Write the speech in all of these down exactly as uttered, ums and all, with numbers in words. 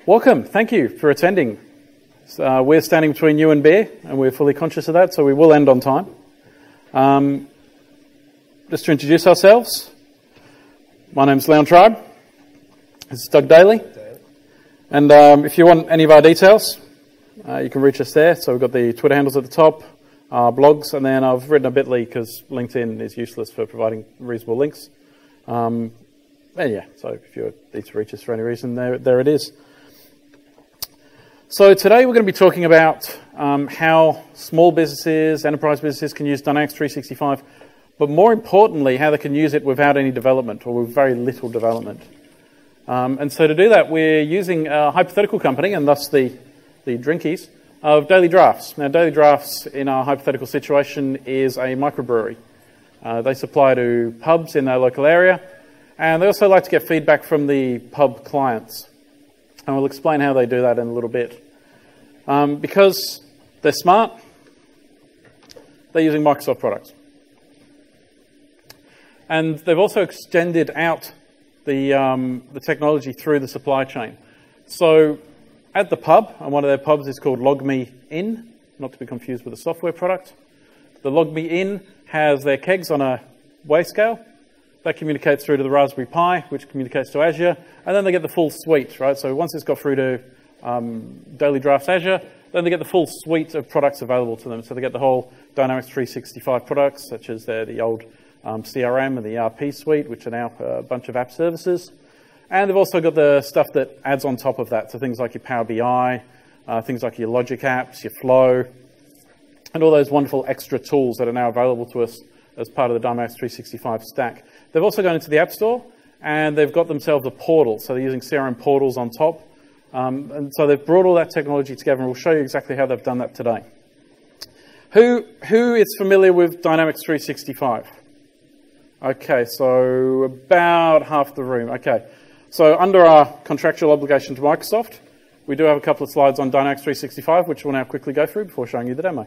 Welcome. Thank you for attending. Uh, we're standing between you and beer, and we're fully conscious of that, so we will end on time. Um, just to introduce ourselves, my name's Leon Tribe. This is Doug Daly. And um, if you want any of our details, uh, you can reach us there. So we've got the Twitter handles at the top, our blogs, and then I've written a bit dot l y because LinkedIn is useless for providing reasonable links. Um, and yeah, so if you need to reach us for any reason, there, there it is. So today we're going to be talking about um, how small businesses, enterprise businesses can use Dynamics three sixty-five, but more importantly, how they can use it without any development or with very little development. Um, and so to do that, we're using a hypothetical company, and thus the, the drinkies, of Daily Drafts. Now, Daily Drafts in our hypothetical situation is a microbrewery. Uh, they supply to pubs in their local area, and they also like to get feedback from the pub clients. And we'll explain how they do that in a little bit. Um, because they're smart, they're using Microsoft products. And they've also extended out the, um, the technology through the supply chain. So at the pub, and one of their pubs is called LogMeIn, not to be confused with a software product. The LogMeIn has their kegs on a Wayscale. That communicates through to the Raspberry Pi, which communicates to Azure, and then they get the full suite, right? So once it's got through to um, Daily Drafts Azure, then they get the full suite of products available to them. So they get the whole Dynamics three sixty-five products, such as the, the old um, C R M and the E R P suite, which are now a bunch of app services. And they've also got the stuff that adds on top of that, so things like your Power B I, uh, things like your Logic apps, your Flow, and all those wonderful extra tools that are now available to us as part of the Dynamics three sixty-five stack. They've also gone into the App Store, and they've got themselves a portal, so they're using C R M portals on top. Um, and so they've brought all that technology together, and we'll show you exactly how they've done that today. Who, who is familiar with Dynamics three sixty-five? Okay, so about half the room. Okay, so under our contractual obligation to Microsoft, we do have a couple of slides on Dynamics three sixty-five, which we'll now quickly go through before showing you the demo.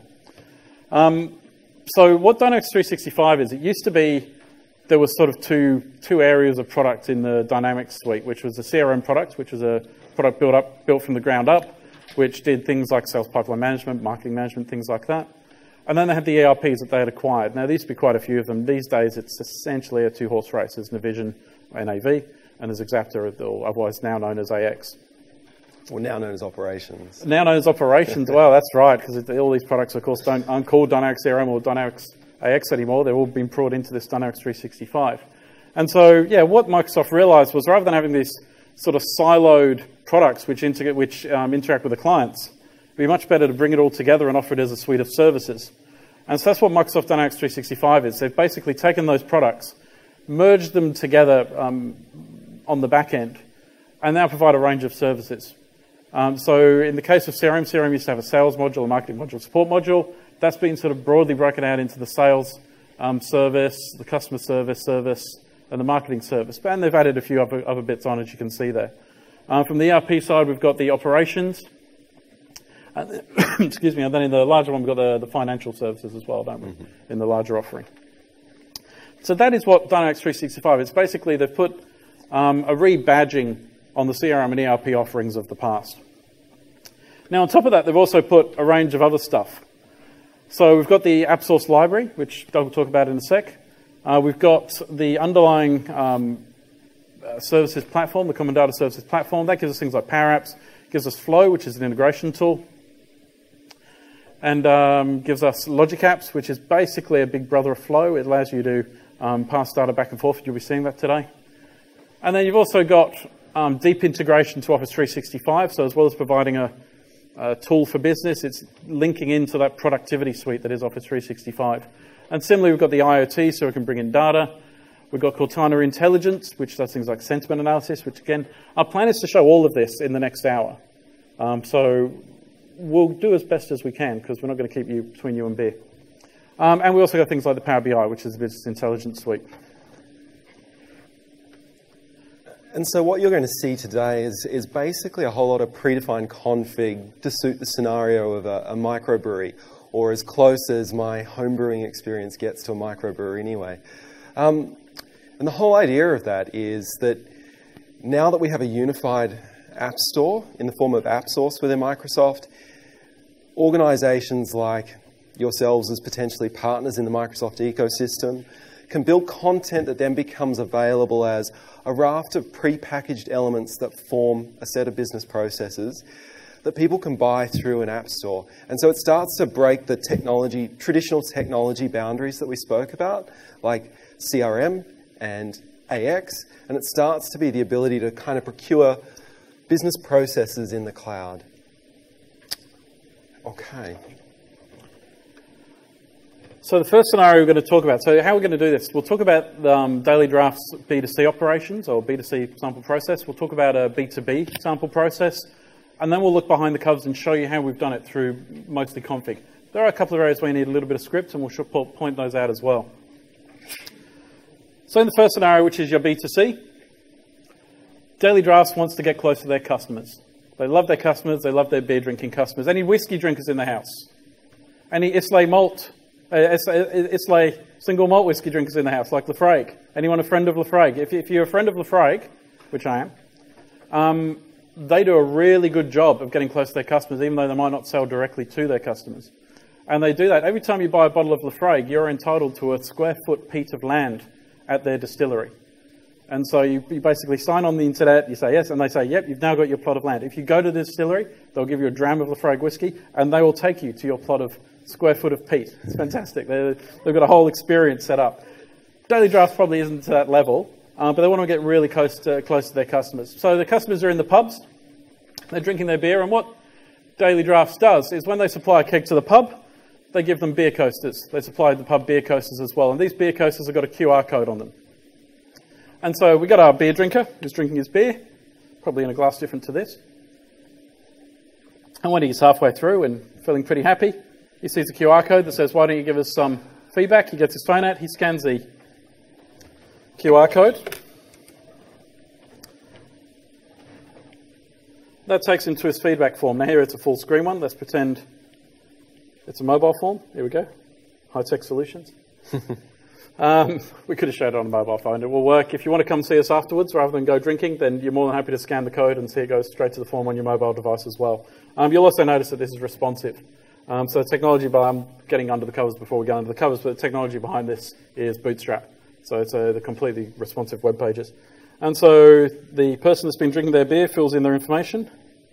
Um, so what Dynamics three sixty-five is, it used to be there was sort of two, two areas of product in the Dynamics suite, which was the C R M product, which was a product built up, built from the ground up, which did things like sales pipeline management, marketing management, things like that. And then they had the E R Ps that they had acquired. Now, there used to be quite a few of them. These days, it's essentially a two-horse race. There's Navision, N A V, and there's Exapta, or otherwise now known as A X. Or now known as Operations. Now known as Operations. Well, that's right, because all these products, of course, don't, aren't called Dynamics C R M or Dynamics A X anymore. They've all been brought into this Dynamics three sixty-five. And so, yeah, what Microsoft realized was rather than having these sort of siloed products which, inter which um, interact with the clients, it'd be much better to bring it all together and offer it as a suite of services. And so that's what Microsoft Dynamics three sixty-five is. They've basically taken those products, merged them together um, on the back end, and now provide a range of services. Um, so in the case of C R M, C R M used to have a sales module, a marketing module, support module. That's been sort of broadly broken out into the sales um, service, the customer service service, and the marketing service. And they've added a few other, other bits on, as you can see there. Um, from the E R P side, we've got the operations. Uh, excuse me. And then in the larger one, we've got the, the financial services as well, don't we, mm-hmm. in the larger offering. So that is what Dynamics three sixty-five is. Basically, they've put um, a rebadging on the C R M and E R P offerings of the past. Now, on top of that, they've also put a range of other stuff. So we've got the AppSource library, which Doug will talk about in a sec. Uh, we've got the underlying um, uh, services platform, the Common Data Services platform. That gives us things like Power Apps, gives us Flow, which is an integration tool, and um, gives us Logic Apps, which is basically a big brother of Flow. It allows you to um, pass data back and forth. You'll be seeing that today. And then you've also got um, deep integration to Office three sixty-five. So as well as providing a, a tool for business, it's linking into that productivity suite that is Office three sixty-five. And similarly, we've got the IoT, so we can bring in data. We've got Cortana Intelligence, which does things like sentiment analysis, which again, our plan is to show all of this in the next hour. Um, so we'll do as best as we can, because we're not going to keep you between you and beer. Um, and we also got things like the Power B I, which is the business intelligence suite. And so what you're going to see today is, is basically a whole lot of predefined config to suit the scenario of a, a microbrewery, or as close as my home brewing experience gets to a microbrewery anyway. Um, and the whole idea of that is that now that we have a unified app store in the form of AppSource within Microsoft. Organizations like yourselves as potentially partners in the Microsoft ecosystem can build content that then becomes available as a raft of pre-packaged elements that form a set of business processes that people can buy through an app store. And so it starts to break the technology, traditional technology boundaries that we spoke about, like C R M and A X, and it starts to be the ability to kind of procure business processes in the cloud. Okay. So the first scenario we're going to talk about, so how we're going to do this, we'll talk about um, Daily Draft's B two C operations or B two C sample process. We'll talk about a B two B sample process, and then we'll look behind the covers and show you how we've done it through mostly config. There are a couple of areas where you need a little bit of script, and we'll point those out as well. So in the first scenario, which is your B two C, Daily Drafts wants to get close to their customers. They love their customers. They love their beer drinking customers. Any whiskey drinkers in the house? Any Islay malt, uh, Islay single malt whiskey drinkers in the house, like Laphroaig? Anyone a friend of Laphroaig? If, if you're a friend of Laphroaig, which I am, um, they do a really good job of getting close to their customers, even though they might not sell directly to their customers. And they do that. Every time you buy a bottle of Laphroaig, you're entitled to a square foot peat of land at their distillery. And so you, you basically sign on the internet, you say yes, and they say, yep, you've now got your plot of land. If you go to the distillery, they'll give you a dram of Laphroaig whiskey, and they will take you to your plot of square foot of peat. It's fantastic. They're, they've got a whole experience set up. Daily Draft probably isn't to that level, uh, but they want to get really close to, close to their customers. So the customers are in the pubs, they're drinking their beer, and what Daily Drafts does is when they supply a keg to the pub, they give them beer coasters. They supply the pub beer coasters as well, and these beer coasters have got a Q R code on them. And so we got our beer drinker who's drinking his beer, probably in a glass different to this. And when he's halfway through and feeling pretty happy, he sees a Q R code that says, why don't you give us some feedback? He gets his phone out, he scans the Q R code. That takes him to his feedback form. Now here it's a full screen one. Let's pretend it's a mobile form. Here we go. High-tech solutions. Um, we could have showed it on a mobile phone. It will work. If you want to come see us afterwards rather than go drinking, then you're more than happy to scan the code and see it goes straight to the form on your mobile device as well. Um, you'll also notice that this is responsive. Um, so the technology, by, I'm getting under the covers before we go under the covers, but the technology behind this is Bootstrap. So it's uh, the completely responsive web pages. And so the person that's been drinking their beer fills in their information.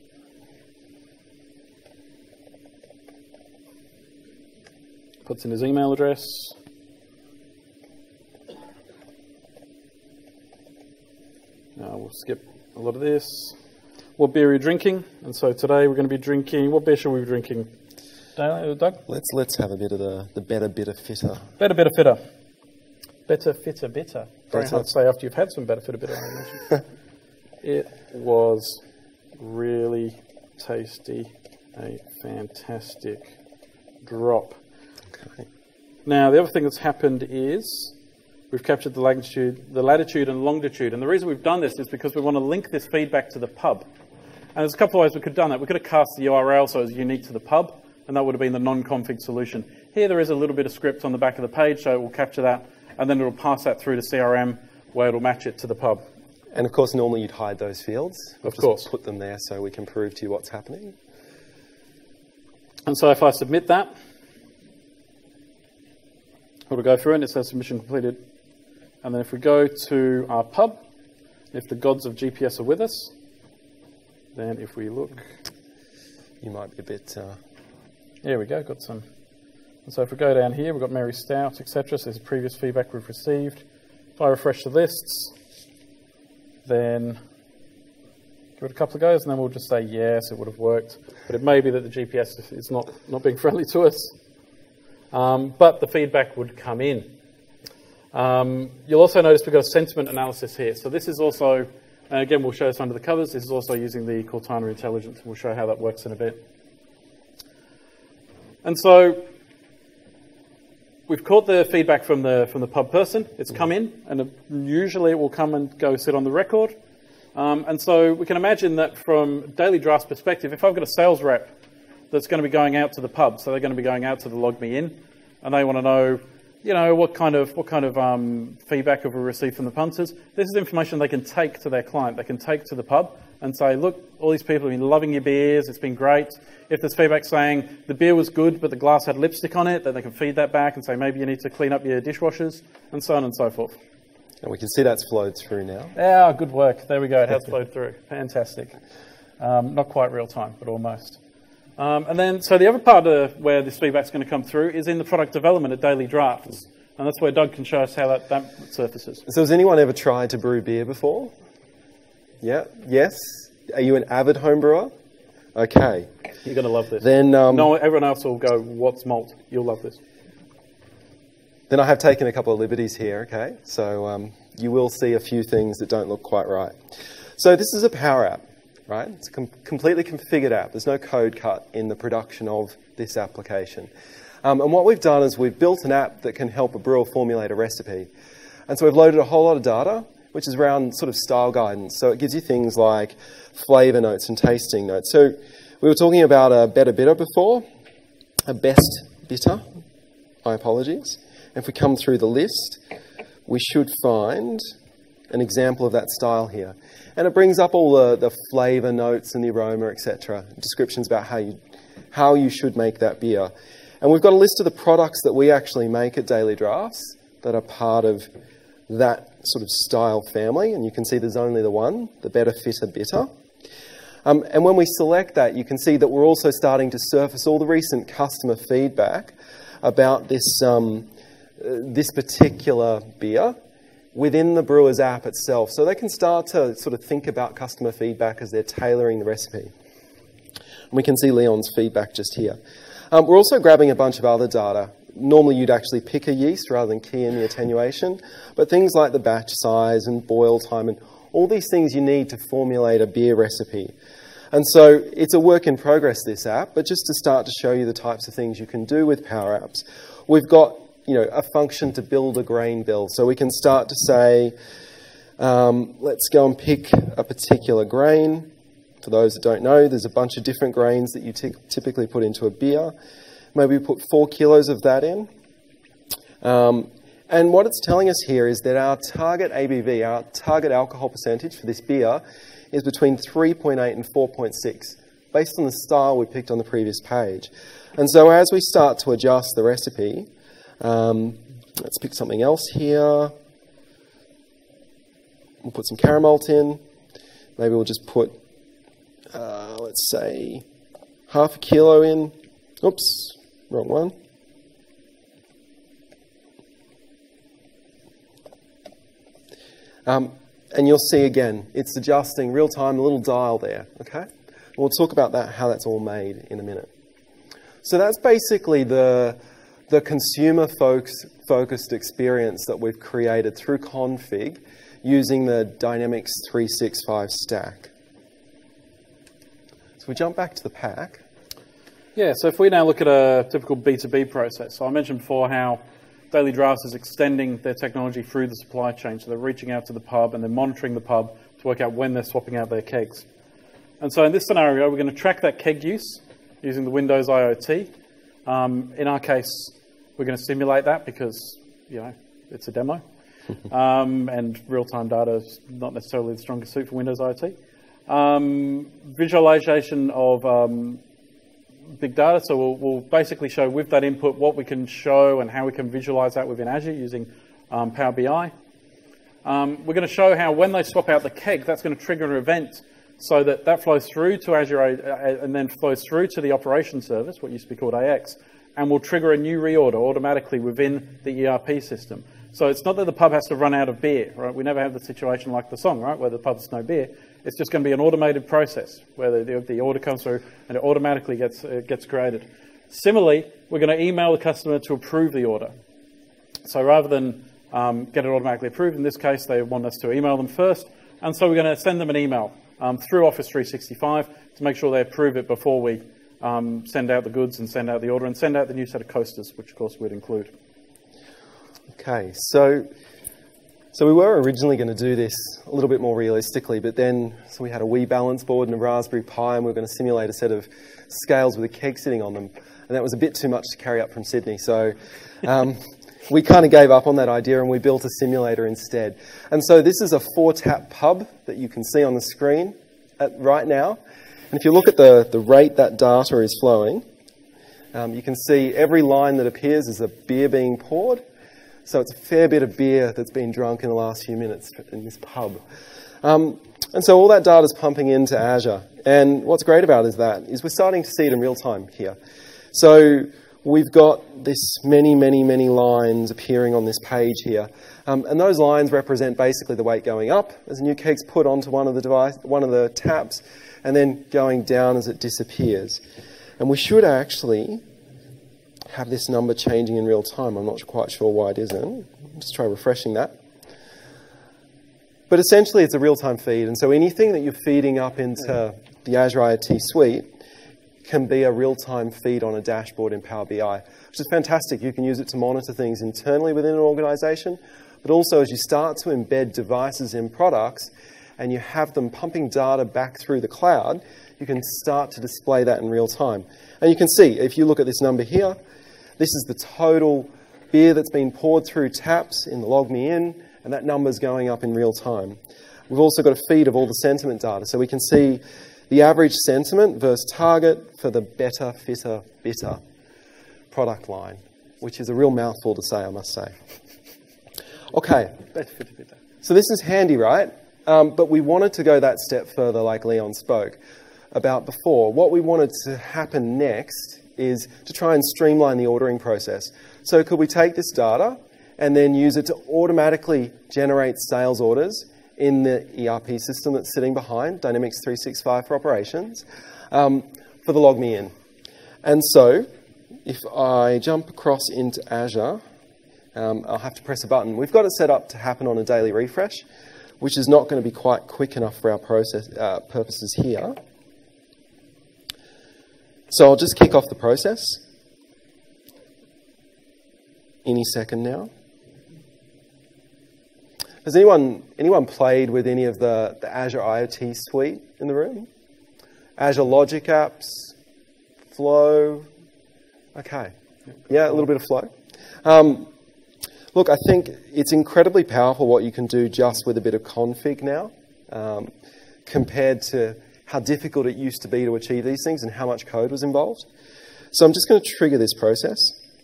Puts in his email address. Uh, we'll skip a lot of this. What beer are you drinking? And so today we're going to be drinking, what beer should we be drinking? Doug? Let's let's have a bit of the, the better, bitter, fitter. Better, bitter, fitter. Better, fitter, bitter. Very hard to say after you've had some better, fitter, bitter, I imagine. It was really tasty. A fantastic drop. Okay. Now, the other thing that's happened is we've captured the latitude, the latitude and longitude. And the reason we've done this is because we want to link this feedback to the pub. And there's a couple of ways we could have done that. We could have cast the U R L so it was unique to the pub, and that would have been the non-config solution. Here there is a little bit of script on the back of the page, so it will capture that, and then it will pass that through to C R M, where it will match it to the pub. And of course, normally you'd hide those fields. We'll of course. Just put them there so we can prove to you what's happening. And so if I submit that, it'll go through and it says submission completed. And then if we go to our pub, if the gods of G P S are with us, then if we look... You might be a bit... Uh... There we go, got some. And so if we go down here, we've got Mary Stout, et cetera. So there's previous feedback we've received. If I refresh the lists, then give it a couple of goes, and then we'll just say yes, it would have worked. But it may be that the G P S is not, not being friendly to us. Um, but the feedback would come in. Um, you'll also notice we've got a sentiment analysis here. So this is also, uh, again, we'll show this under the covers. This is also using the Cortana intelligence. We'll show how that works in a bit. And so we've caught the feedback from the from the pub person. It's come in, and it, usually it will come and go sit on the record. Um, and so we can imagine that from Daily Draft's perspective, if I've got a sales rep that's going to be going out to the pub, so they're going to be going out to the Log Me In, and they want to know, you know, what kind of what kind of um, feedback have we received from the punters? This is information they can take to their client. They can take to the pub and say, look, all these people have been loving your beers, it's been great. If there's feedback saying the beer was good but the glass had lipstick on it, then they can feed that back and say maybe you need to clean up your dishwashers, and so on and so forth. And we can see that's flowed through now. Yeah, good work. There we go, it has flowed through. Fantastic. Um, not quite real time, but almost. Um, and then, so the other part of where this feedback's going to come through is in the product development at Daily Drafts. And that's where Doug can show us how that, that surfaces. So has anyone ever tried to brew beer before? Yeah? Yes? Are you an avid home brewer? Okay. You're going to love this. Then um, no, everyone else will go, what's malt? You'll love this. Then I have taken a couple of liberties here, okay? So um, you will see a few things that don't look quite right. So this is a Power App, right? It's a com- completely configured app. There's no code cut in the production of this application. Um, and what we've done is we've built an app that can help a brewer formulate a recipe. And so we've loaded a whole lot of data, which is around sort of style guidance. So it gives you things like flavour notes and tasting notes. So we were talking about a better bitter before, a best bitter. My apologies. If we come through the list, we should find an example of that style here. And it brings up all the, the flavour notes and the aroma, et cetera, descriptions about how you, how you should make that beer. And we've got a list of the products that we actually make at Daily Drafts that are part of that sort of style family. And you can see there's only the one, the Better Fitter Bitter. Um, and when we select that, you can see that we're also starting to surface all the recent customer feedback about this, um, uh, this particular beer within the brewer's app itself. So they can start to sort of think about customer feedback as they're tailoring the recipe. And we can see Leon's feedback just here. Um, we're also grabbing a bunch of other data. Normally you'd actually pick a yeast rather than key in the attenuation, but things like the batch size and boil time and all these things you need to formulate a beer recipe. And so it's a work in progress, this app, but just to start to show you the types of things you can do with Power Apps, we've got you know, a function to build a grain bill. So we can start to say, um, let's go and pick a particular grain. For those that don't know, there's a bunch of different grains that you t- typically put into a beer. Maybe we put four kilos of that in. Um, and what it's telling us here is that our target A B V, our target alcohol percentage for this beer, is between three point eight and four point six, based on the style we picked on the previous page. And so as we start to adjust the recipe, um, let's pick something else here. We'll put some caramel in. Maybe we'll just put Uh, let's say half a kilo in. Oops, wrong one. Um, and you'll see again, it's adjusting real time, a little dial there, okay? We'll talk about that, how that's all made in a minute. So that's basically the, the consumer folks focused experience that we've created through config using the Dynamics three sixty-five stack. So we jump back to the pack. Yeah, so if we now look at a typical B two B process, so I mentioned before how Daily Drafts is extending their technology through the supply chain. So they're reaching out to the pub and they're monitoring the pub to work out when they're swapping out their kegs. And so in this scenario, we're going to track that keg use using the Windows I O T. Um, in our case, we're going to simulate that because, you know, it's a demo. um, and real-time data is not necessarily the strongest suit for Windows I O T. Um, visualization of um, big data, so we'll, we'll basically show with that input what we can show and how we can visualize that within Azure using um, Power B I. Um, we're going to show how when they swap out the keg, that's going to trigger an event so that that flows through to Azure and then flows through to the operations service, what used to be called A X, and will trigger a new reorder automatically within the E R P system. So it's not that the pub has to run out of beer, right? We never have the situation like the song, right, where the pub's no beer. It's just going to be an automated process where the, the order comes through and it automatically gets, uh, gets created. Similarly, we're going to email the customer to approve the order. So rather than um, get it automatically approved, in this case, they want us to email them first. And so we're going to send them an email um, through Office three sixty-five to make sure they approve it before we um, send out the goods and send out the order and send out the new set of coasters, which of course we'd include. Okay, so so we were originally going to do this a little bit more realistically, but then so we had a Wii balance board and a Raspberry Pi, and we were going to simulate a set of scales with a keg sitting on them, and that was a bit too much to carry up from Sydney. So um, we kind of gave up on that idea, and we built a simulator instead. And so this is a four-tap pub that you can see on the screen. at right now. And if you look at the, the rate that data is flowing, um, you can see every line that appears is a beer being poured. So it's a fair bit of beer that's been drunk in the last few minutes in this pub. Um, and so all that data is pumping into Azure. And what's great about is that is we're starting to see it in real time here. So we've got this many, many, many lines appearing on this page here. Um, and those lines represent basically the weight going up as a new cake's put onto one of the device, one of the taps, and then going down as it disappears. And we should actually have this number changing in real time. I'm not quite sure why it isn't. Just try refreshing that. But essentially it's a real-time feed, and so anything that you're feeding up into the Azure IoT suite can be a real-time feed on a dashboard in Power B I, which is fantastic. You can use it to monitor things internally within an organization, but also as you start to embed devices in products and you have them pumping data back through the cloud, you can start to display that in real time. And you can see, if you look at this number here, this is the total beer that's been poured through taps in the Log Me In, and that number's going up in real time. We've also got a feed of all the sentiment data, so we can see the average sentiment versus target for the better, fitter, bitter product line, which is a real mouthful to say, I must say. Okay, so this is handy, right? Um, but we wanted to go that step further, like Leon spoke about before. What we wanted to happen next is to try and streamline the ordering process. So could we take this data and then use it to automatically generate sales orders in the E R P system that's sitting behind Dynamics three sixty-five for operations um, for the Log Me In? And so if I jump across into Azure, um, I'll have to press a button. We've got it set up to happen on a daily refresh, which is not going to be quite quick enough for our process uh, purposes here. So I'll just kick off the process any second now. Has anyone anyone played with any of the, the Azure IoT suite in the room? Azure Logic Apps, Flow. Okay. Yeah, a little bit of Flow. Um, look, I think it's incredibly powerful what you can do just with a bit of config now, um, compared to how difficult it used to be to achieve these things and how much code was involved. So I'm just going to trigger this process.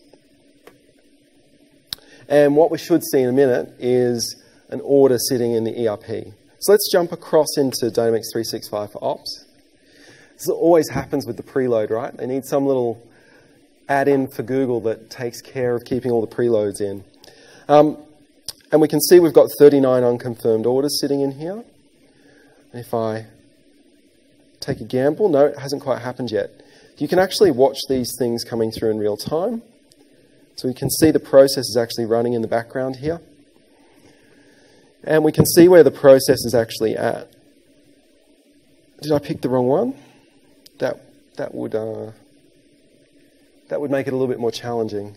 And what we should see in a minute is an order sitting in the E R P. So let's jump across into Dynamics three sixty-five for Ops. This always happens with the preload, right? They need some little add-in for Google that takes care of keeping all the preloads in. Um, and we can see we've got thirty-nine unconfirmed orders sitting in here. If I take a gamble, no, it hasn't quite happened yet. You can actually watch these things coming through in real time. So we can see the process is actually running in the background here. And we can see where the process is actually at. Did I pick the wrong one? That that would uh, that would make it a little bit more challenging.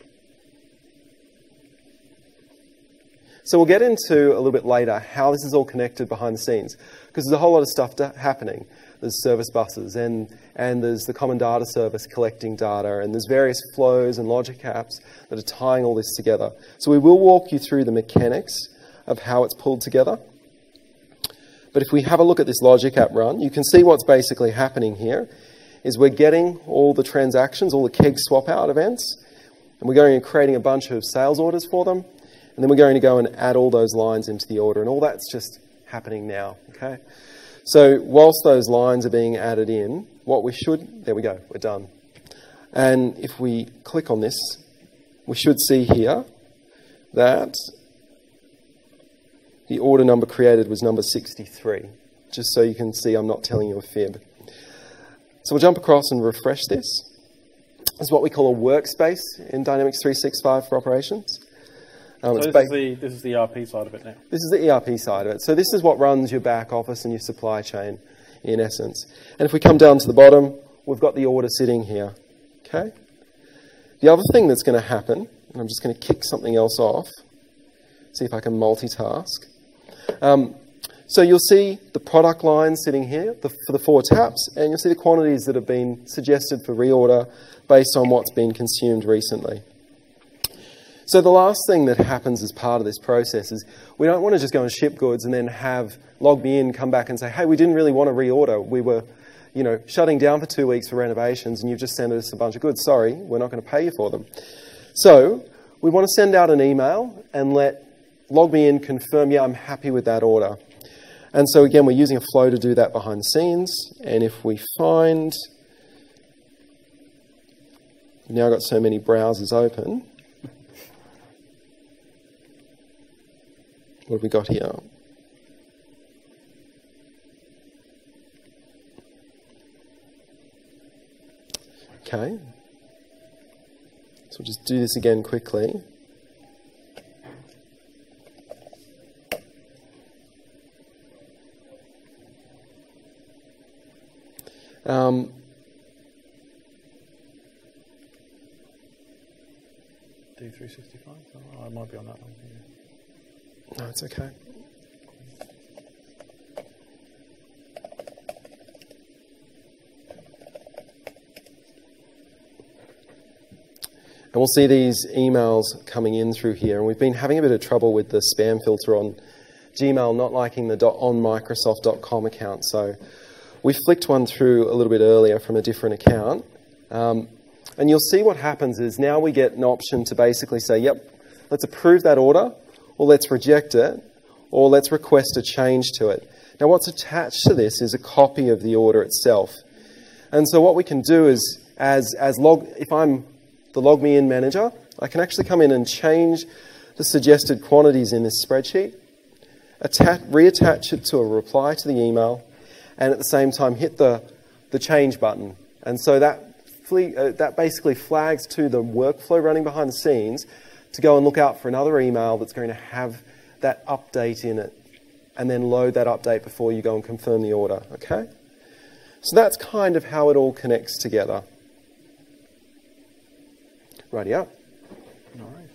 So we'll get into a little bit later how this is all connected behind the scenes, because there's a whole lot of stuff happening. There's service buses, and, and there's the common data service collecting data, and there's various flows and logic apps that are tying all this together. So we will walk you through the mechanics of how it's pulled together. But if we have a look at this logic app run, you can see what's basically happening here is we're getting all the transactions, all the keg swap out events, and we're going and creating a bunch of sales orders for them, and then we're going to go and add all those lines into the order, and all that's just happening now, okay? So whilst those lines are being added in, what we should, there we go, we're done. And if we click on this, we should see here that the order number created was number sixty-three, just so you can see I'm not telling you a fib. So we'll jump across and refresh this. This is what we call a workspace in Dynamics three sixty-five for operations. Um, so it's this, is the, this is the E R P side of it now? This is the E R P side of it. So this is what runs your back office and your supply chain, in essence. And if we come down to the bottom, we've got the order sitting here. Okay. The other thing that's going to happen, and I'm just going to kick something else off, see if I can multitask. Um, so you'll see the product line sitting here the, for the four taps, and you'll see the quantities that have been suggested for reorder based on what's been consumed recently. So the last thing that happens as part of this process is we don't want to just go and ship goods and then have LogMeIn come back and say, hey, we didn't really want to reorder. We were, you know, shutting down for two weeks for renovations and you've just sent us a bunch of goods. Sorry, we're not going to pay you for them. So we want to send out an email and let LogMeIn confirm, yeah, I'm happy with that order. And so again, we're using a flow to do that behind the scenes. And if we find, we've now got so many browsers open. What have we got here? Okay. So we'll just do this again quickly. Um, D three sixty-five? Oh, I might be on that one. Yeah. No, it's okay. And we'll see these emails coming in through here. And we've been having a bit of trouble with the spam filter on Gmail, not liking the on Microsoft dot com account. So we flicked one through a little bit earlier from a different account. Um, and you'll see what happens is now we get an option to basically say, yep, let's approve that order, or let's reject it, or let's request a change to it. Now what's attached to this is a copy of the order itself. And so what we can do is, as, as log, if I'm the LogMeIn manager, I can actually come in and change the suggested quantities in this spreadsheet, attach, reattach it to a reply to the email, and at the same time hit the, the change button. And so that, fle- uh, that basically flags to the workflow running behind the scenes to go and look out for another email that's going to have that update in it, and then load that update before you go and confirm the order, okay? So that's kind of how it all connects together. Righty up. No worries.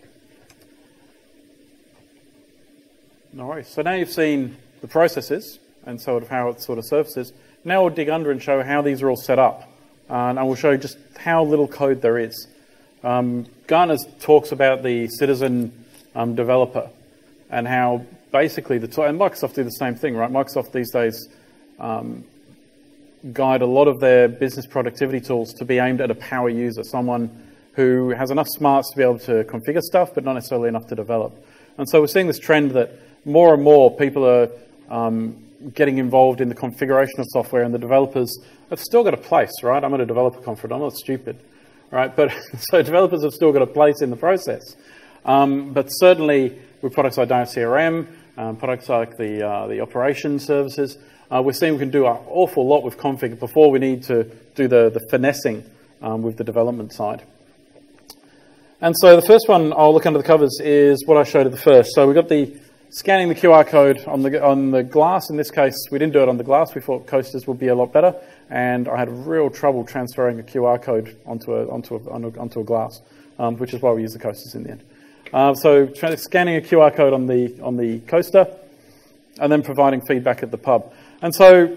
No worries. So now you've seen the processes and sort of how it sort of surfaces. Now we'll dig under and show how these are all set up. Uh, and I will show you just how little code there is. Um, Gartner talks about the citizen um, developer and how basically, the and Microsoft do the same thing, right? Microsoft these days um, guide a lot of their business productivity tools to be aimed at a power user, someone who has enough smarts to be able to configure stuff, but not necessarily enough to develop. And so we're seeing this trend that more and more people are um, getting involved in the configuration of software, and the developers have still got a place, right? I'm at a developer conference, I'm not stupid, right? But so developers have still got a place in the process. Um, but certainly with products like Dynamics C R M, um, products like the, uh, the operation services, uh, we're seeing we can do an awful lot with config before we need to do the, the finessing um, with the development side. And so the first one I'll look under the covers is what I showed at the first. So we've got the scanning the Q R code on the on the glass. In this case, we didn't do it on the glass. We thought coasters would be a lot better, and I had real trouble transferring a Q R code onto a onto a onto a glass, um, which is why we use the coasters in the end. Uh, so scanning a Q R code on the on the coaster, and then providing feedback at the pub. And so,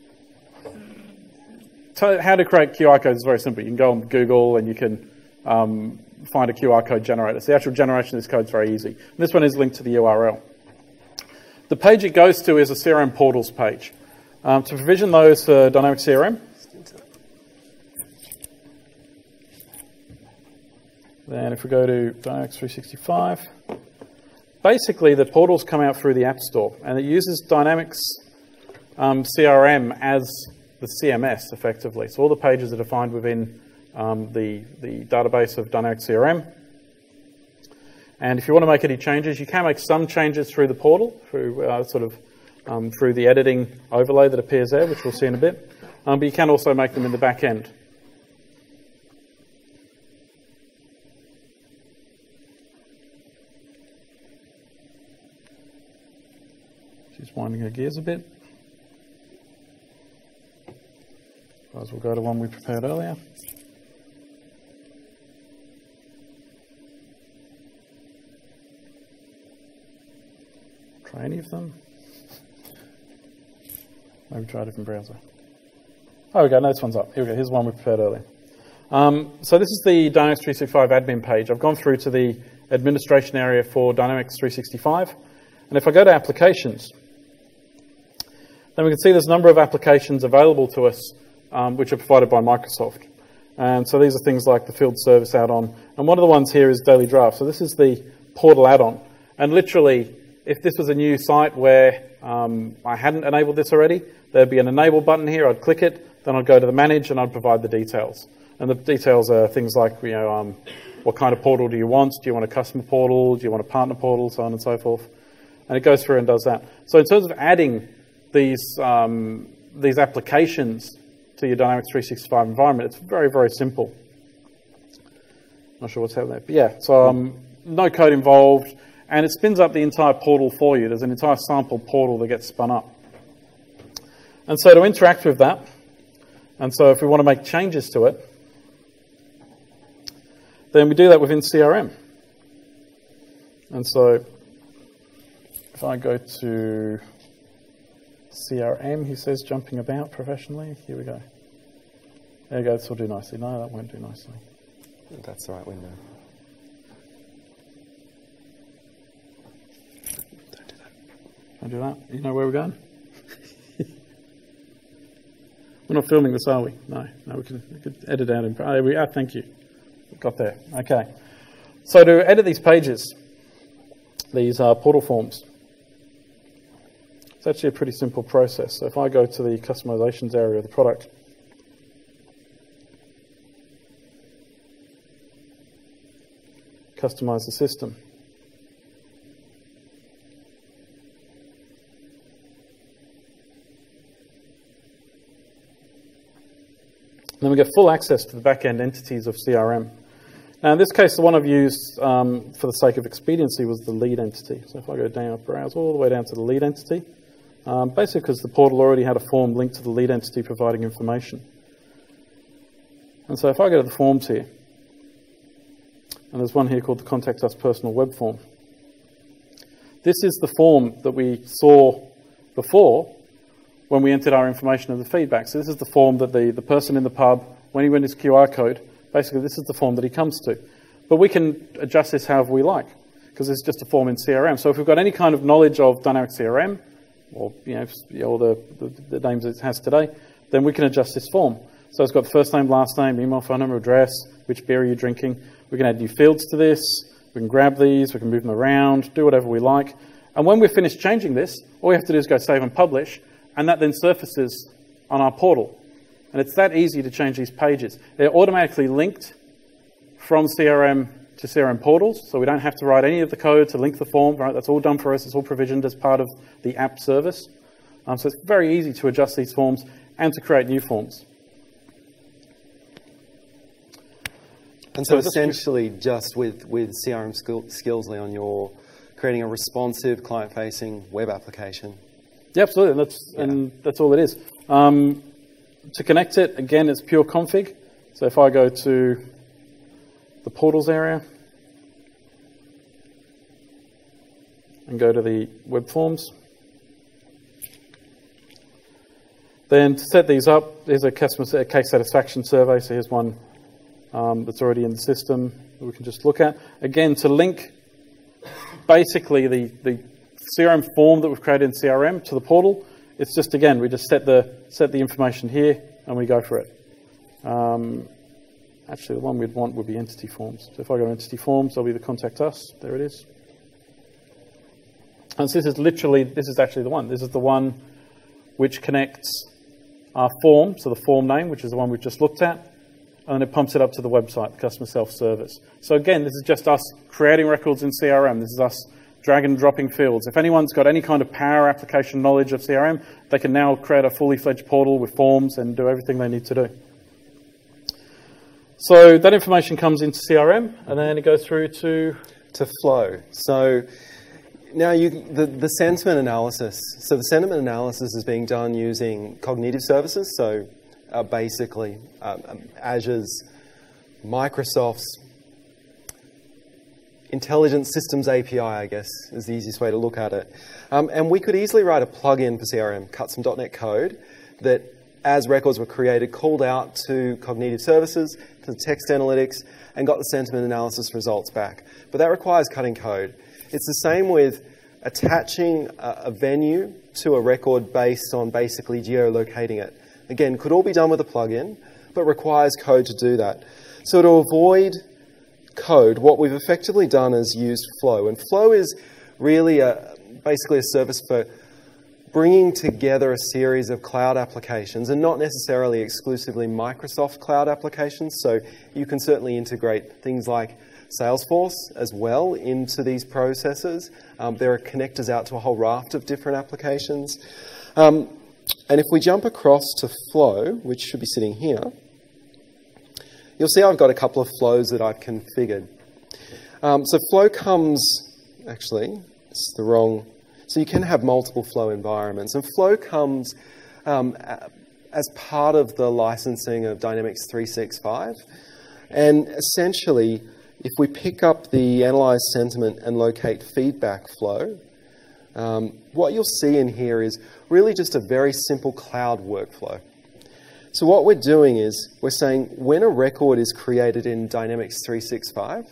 to, how to create Q R codes is very simple. You can go on Google and you can um, find a Q R code generator. So the actual generation of this code is very easy. And this one is linked to the U R L. The page it goes to is a C R M portals page. Um, to provision those for Dynamics C R M, then if we go to Dynamics three sixty-five, basically the portals come out through the App Store, and it uses Dynamics um, C R M as the C M S, effectively. So all the pages are defined within Um, the, the database of Dynamics C R M. And if you want to make any changes, you can make some changes through the portal, through uh, sort of um, through the editing overlay that appears there, which we'll see in a bit. Um, but you can also make them in the back end. Just winding her gears a bit. Otherwise we'll go to one we prepared earlier. Try any of them. Maybe try a different browser. Oh, we go. No, this one's up. Here we go. Here's one we prepared earlier. Um, so this is the Dynamics three sixty-five admin page. I've gone through to the administration area for Dynamics three sixty-five. And if I go to applications, then we can see there's a number of applications available to us um, which are provided by Microsoft. And so these are things like the field service add-on. And one of the ones here is Daily Draft. So this is the portal add-on. And literally, if this was a new site where um, I hadn't enabled this already, there'd be an enable button here. I'd click it, then I'd go to the manage, and I'd provide the details. And the details are things like, you know, um, what kind of portal do you want? Do you want a customer portal? Do you want a partner portal? So on and so forth. And it goes through and does that. So in terms of adding these um, these applications to your Dynamics three sixty-five environment, it's very, very simple. Not sure what's happening there. But yeah, so um, no code involved. And it spins up the entire portal for you. There's an entire sample portal that gets spun up. And so to interact with that, and so if we want to make changes to it, then we do that within C R M. And so if I go to C R M, he says jumping about professionally. Here we go. There you go, this will do nicely. No, that won't do nicely. That's the right window. Don't do that. Don't do that. You know where we're going? We're not filming this, are we? No. No, we can, we could edit out. In, oh, there we are. Thank you. Got there. Okay. So to edit these pages, these are portal forms. It's actually a pretty simple process. So if I go to the customizations area of the product, customize the system. Then we get full access to the back-end entities of C R M. Now, in this case, the one I've used um, for the sake of expediency was the lead entity. So if I go down, browse all the way down to the lead entity, um, basically because the portal already had a form linked to the lead entity providing information. And so if I go to the forms here, and there's one here called the Contact Us Personal Web Form. This is the form that we saw before when we entered our information of the feedback. So this is the form that the, the person in the pub, when he went his Q R code, basically this is the form that he comes to. But we can adjust this however we like, because it's just a form in C R M. So if we've got any kind of knowledge of Dynamics C R M, or you know, or the, the, the names it has today, then we can adjust this form. So it's got first name, last name, email, phone number, address, which beer are you drinking. We can add new fields to this. We can grab these. We can move them around, do whatever we like. And when we're finished changing this, all we have to do is go save and publish, and that then surfaces on our portal. And it's that easy to change these pages. They're automatically linked from C R M to C R M portals, so we don't have to write any of the code to link the form. Right? That's all done for us. It's all provisioned as part of the app service. Um, so it's very easy to adjust these forms and to create new forms. And so, so essentially, just with, with C R M skill, skills, Leon, you're creating a responsive, client-facing web application. Yeah, absolutely. And that's, yeah. and that's all it is. Um, to connect it, again, it's pure config. So if I go to the portals area and go to the web forms, then to set these up, there's a customer case satisfaction survey. So here's one um, that's already in the system that we can just look at. Again, to link basically the, the C R M form that we've created in C R M to the portal, it's just, again, we just set the set the information here and we go for it. Um, actually, the one we'd want would be entity forms. So if I go to entity forms, there'll be the contact us. There it is. And so this is literally, this is actually the one. This is the one which connects our form, so the form name, which is the one we've just looked at, and then it pumps it up to the website, the customer self-service. So again, this is just us creating records in C R M. This is us drag and dropping fields. If anyone's got any kind of power application knowledge of C R M, they can now create a fully fledged portal with forms and do everything they need to do. So that information comes into C R M, and then it goes through to... To Flow. So now you, the, the sentiment analysis. So the sentiment analysis is being done using cognitive services, so uh, basically um, Azure's, Microsoft's Intelligent Systems A P I, I guess, is the easiest way to look at it. Um, and we could easily write a plugin for C R M, cut some dot net code that as records were created, called out to Cognitive Services, to text analytics, and got the sentiment analysis results back. But that requires cutting code. It's the same with attaching a, a venue to a record based on basically geolocating it. Again, could all be done with a plugin, but requires code to do that. So to avoid code, what we've effectively done is used Flow. And Flow is really a, basically a service for bringing together a series of cloud applications, and not necessarily exclusively Microsoft cloud applications. So you can certainly integrate things like Salesforce as well into these processes. Um, there are connectors out to a whole raft of different applications. Um, and if we jump across to Flow, which should be sitting here, you'll see I've got a couple of flows that I've configured. Um, so Flow comes, actually, it's the wrong, so you can have multiple Flow environments. And Flow comes um, as part of the licensing of Dynamics three sixty-five. And essentially, if we pick up the Analyze Sentiment and Locate Feedback flow, um, what you'll see in here is really just a very simple cloud workflow. So what we're doing is we're saying when a record is created in Dynamics three sixty-five,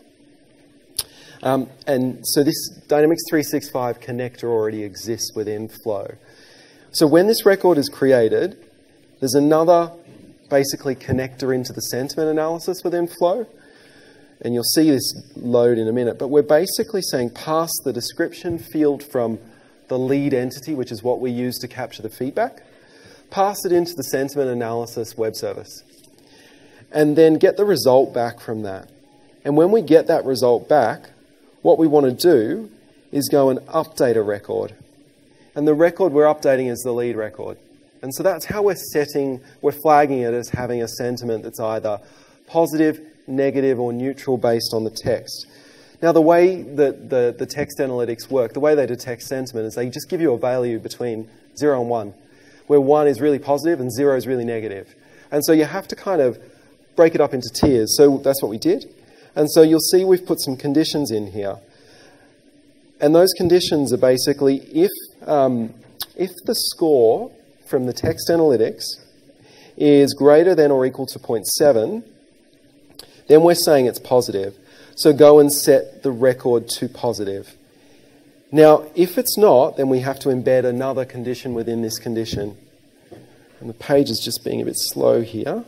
um, and so this Dynamics three sixty-five connector already exists within Flow. So when this record is created, there's another basically connector into the sentiment analysis within Flow. And you'll see this load in a minute. But we're basically saying pass the description field from the lead entity, which is what we use to capture the feedback, pass it into the sentiment analysis web service, and then get the result back from that. And when we get that result back, what we want to do is go and update a record. And the record we're updating is the lead record. And so that's how we're setting, we're flagging it as having a sentiment that's either positive, negative, or neutral based on the text. Now, the way that the, the text analytics work, the way they detect sentiment is they just give you a value between zero and one, where one is really positive and zero is really negative. And so you have to kind of break it up into tiers. So that's what we did. And so you'll see we've put some conditions in here. And those conditions are basically if, um, if the score from the text analytics is greater than or equal to zero point seven, then we're saying it's positive. So go and set the record to positive. Now, if it's not, then we have to embed another condition within this condition. And the page is just being a bit slow here.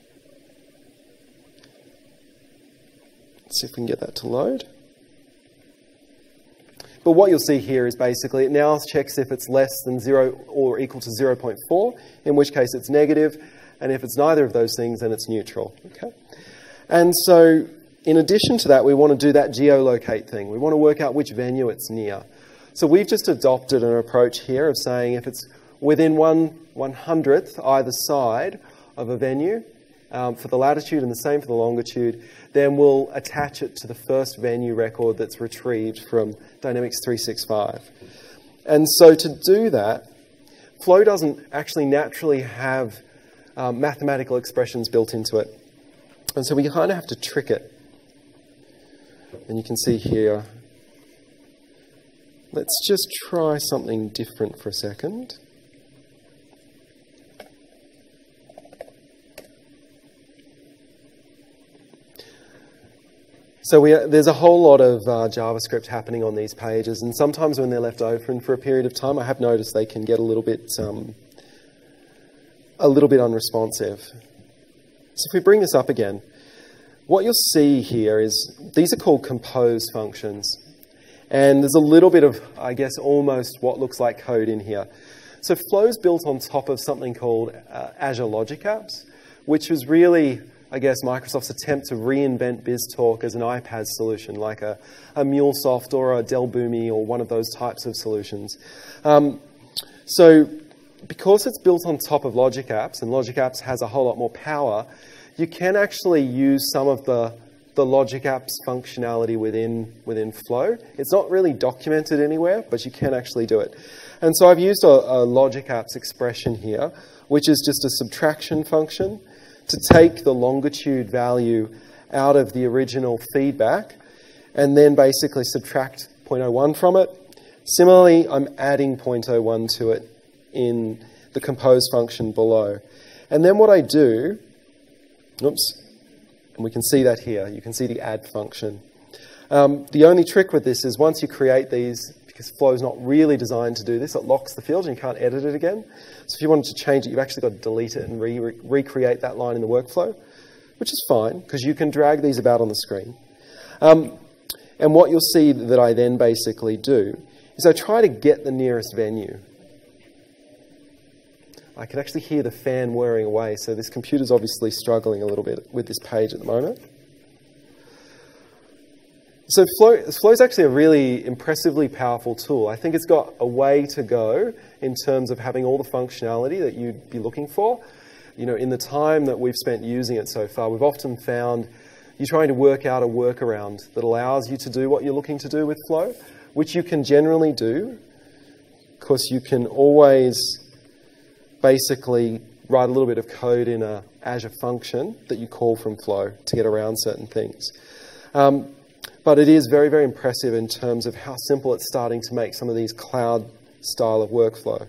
Let's see if we can get that to load. But what you'll see here is basically it now checks if it's less than zero or equal to zero point four, in which case it's negative, and if it's neither of those things, then it's neutral. Okay? And so, in addition to that, we want to do that geolocate thing. We want to work out which venue it's near. So we've just adopted an approach here of saying if it's within one one hundredth either side of a venue um, for the latitude and the same for the longitude, then we'll attach it to the first venue record that's retrieved from Dynamics three sixty-five. And so to do that, Flow doesn't actually naturally have um, mathematical expressions built into it. And so we kind of have to trick it. And you can see here, let's just try something different for a second. So we, there's a whole lot of uh, JavaScript happening on these pages, and sometimes when they're left open for a period of time, I have noticed they can get a little bit, um, a little bit unresponsive. So if we bring this up again, what you'll see here is these are called compose functions. And there's a little bit of, I guess, almost what looks like code in here. So Flow's built on top of something called uh, Azure Logic Apps, which was really, I guess, Microsoft's attempt to reinvent BizTalk as an iPad solution, like a, a MuleSoft or a Dell Boomi or one of those types of solutions. Um, so because it's built on top of Logic Apps, and Logic Apps has a whole lot more power, you can actually use some of the, the Logic Apps functionality within, within Flow. It's not really documented anywhere, but you can actually do it. And so I've used a, a Logic Apps expression here, which is just a subtraction function to take the longitude value out of the original feedback and then basically subtract zero point zero one from it. Similarly, I'm adding zero point zero one to it in the compose function below. And then what I do, oops, and we can see that here. You can see the add function. Um, the only trick with this is once you create these, because Flow is not really designed to do this, it locks the field and you can't edit it again. So if you wanted to change it, you've actually got to delete it and re re recreate that line in the workflow, which is fine because you can drag these about on the screen. Um, and what you'll see that I then basically do is I try to get the nearest venue. I can actually hear the fan whirring away, so this computer's obviously struggling a little bit with this page at the moment. So Flow, Flow is actually a really impressively powerful tool. I think it's got a way to go in terms of having all the functionality that you'd be looking for. You know, in the time that we've spent using it so far, we've often found you're trying to work out a workaround that allows you to do what you're looking to do with Flow, which you can generally do, because you can always basically write a little bit of code in a Azure function that you call from Flow to get around certain things. Um, But it is very, very impressive in terms of how simple it's starting to make some of these cloud style of workflow.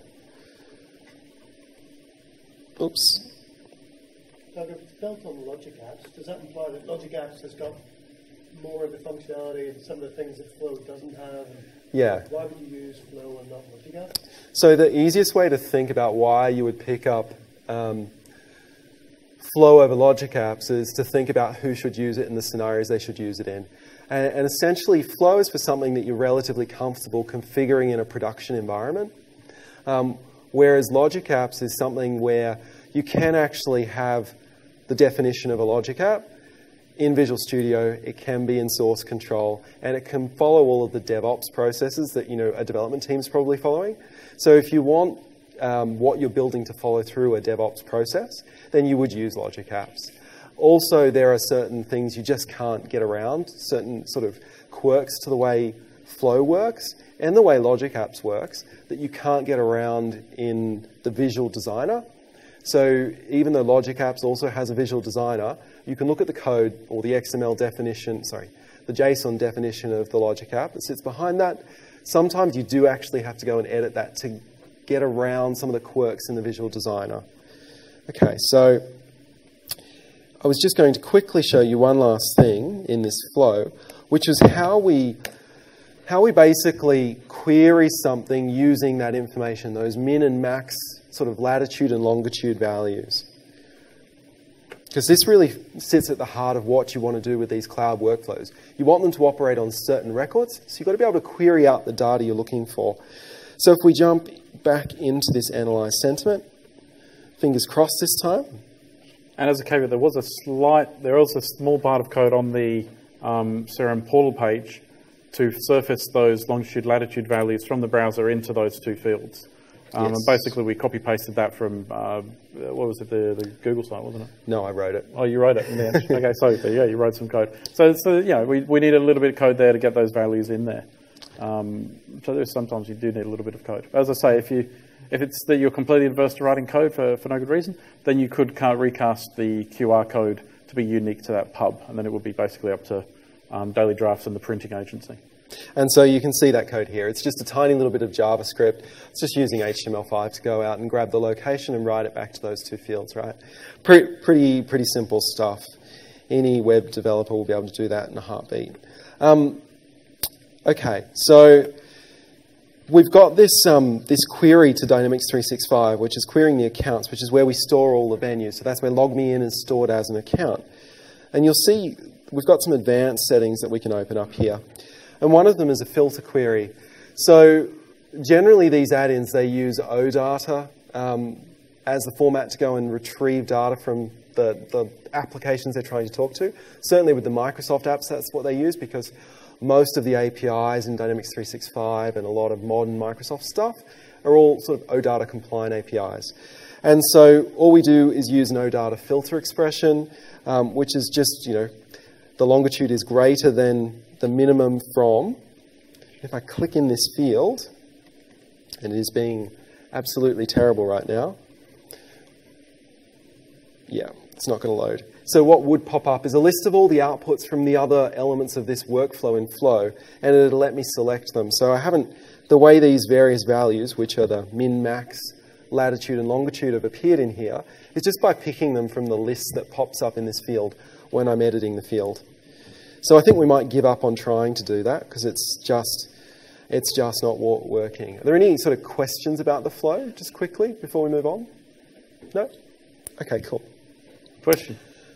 Oops. Doug, if it's built on Logic Apps, does that imply that Logic Apps has got more of the functionality and some of the things that Flow doesn't have? And yeah. Why would you use Flow and not Logic Apps? So the easiest way to think about why you would pick up um, Flow over Logic Apps is to think about who should use it and the scenarios they should use it in. And, and essentially, Flow is for something that you're relatively comfortable configuring in a production environment, um, whereas Logic Apps is something where you can actually have the definition of a Logic App in Visual Studio. It can be in source control, and it can follow all of the DevOps processes that, you know, a development team is probably following. So if you want um, what you're building to follow through a DevOps process, then you would use Logic Apps. Also, there are certain things you just can't get around, certain sort of quirks to the way Flow works and the way Logic Apps works that you can't get around in the Visual Designer. So even though Logic Apps also has a Visual Designer, you can look at the code or the X M L definition, sorry, the JSON definition of the Logic App that sits behind that. Sometimes you do actually have to go and edit that to get around some of the quirks in the Visual Designer. Okay, so I was just going to quickly show you one last thing in this flow, which is how we, how we basically query something using that information, those min and max sort of latitude and longitude values. Because this really sits at the heart of what you want to do with these cloud workflows. You want them to operate on certain records, so you've got to be able to query out the data you're looking for. So if we jump back into this analyze sentiment, fingers crossed this time. And as a caveat, there was a slight, there was a small part of code on the um, Serum portal page to surface those longitude, latitude values from the browser into those two fields. Um, yes. And basically, we copy-pasted that from, uh, what was it, the, the Google site, wasn't it? No, I wrote it. Oh, you wrote it? Yeah. Okay, so yeah, you wrote some code. So, so you know, we, we need a little bit of code there to get those values in there. Um, so there's sometimes you do need a little bit of code. But as I say, if you if it's that you're completely adverse to writing code for, for no good reason, then you could recast the Q R code to be unique to that pub, and then it would be basically up to um, Daily Drafts and the printing agency. And so you can see that code here. It's just a tiny little bit of JavaScript. It's just using H T M L five to go out and grab the location and write it back to those two fields, right? Pretty, pretty, pretty simple stuff. Any web developer will be able to do that in a heartbeat. Um, okay, so we've got this, um, this query to Dynamics three sixty-five, which is querying the accounts, which is where we store all the venues. So that's where LogMeIn is stored as an account. And you'll see we've got some advanced settings that we can open up here. And one of them is a filter query. So generally these add-ins, they use OData um, as the format to go and retrieve data from the, the applications they're trying to talk to. Certainly with the Microsoft apps, that's what they use, because most of the A P Is in Dynamics three sixty-five and a lot of modern Microsoft stuff are all sort of OData compliant A P Is. And so all we do is use an OData filter expression, um, which is just, you know, the longitude is greater than the minimum from. If I click in this field, and it is being absolutely terrible right now, yeah, it's not going to load. So what would pop up is a list of all the outputs from the other elements of this workflow in Flow, and it'll let me select them. So I haven't, the way these various values, which are the min, max, latitude and longitude have appeared in here is just by picking them from the list that pops up in this field when I'm editing the field. So I think we might give up on trying to do that because it's just, it's just not working. Are there any sort of questions about the flow, just quickly, before we move on? No? Okay, cool. Question?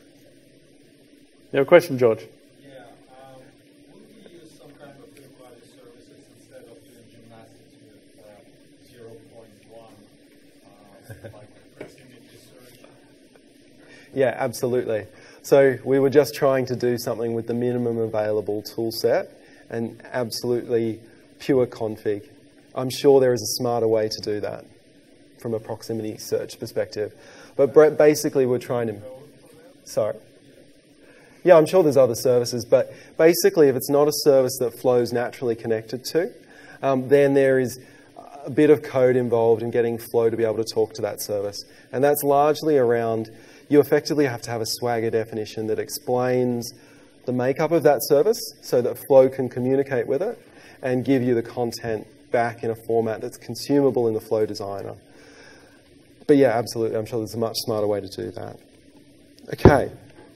You have a question, George? Yeah. Um, would we use some kind of third-party services instead of doing gymnastics with uh, zero point one, uh, like pressing image search? Yeah, absolutely. So we were just trying to do something with the minimum available tool set and absolutely pure config. I'm sure there is a smarter way to do that from a proximity search perspective. But basically we're trying to... Sorry. Yeah, I'm sure there's other services, but basically if it's not a service that Flow's naturally connected to, um, then there is a bit of code involved in getting Flow to be able to talk to that service. And that's largely around... You effectively have to have a Swagger definition that explains the makeup of that service so that Flow can communicate with it and give you the content back in a format that's consumable in the Flow Designer. But yeah, absolutely, I'm sure there's a much smarter way to do that. Okay,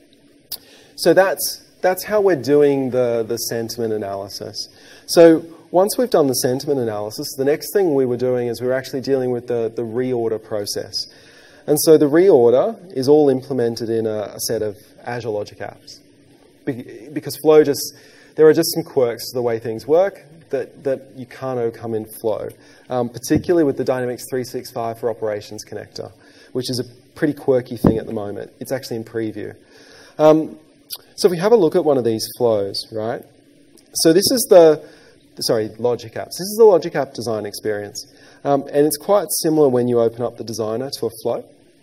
so that's, that's how we're doing the, the sentiment analysis. So once we've done the sentiment analysis, the next thing we were doing is we were actually dealing with the, the reorder process. And so the reorder is all implemented in a, a set of Azure Logic Apps. Be because Flow just, there are just some quirks to the way things work that, that you can't overcome in Flow, um, particularly with the Dynamics three sixty-five for Operations connector, which is a pretty quirky thing at the moment. It's actually in preview. Um, so if we have a look at one of these flows, right? So this is the, sorry, Logic Apps. This is the Logic App design experience. Um, and it's quite similar when you open up the designer to a flow,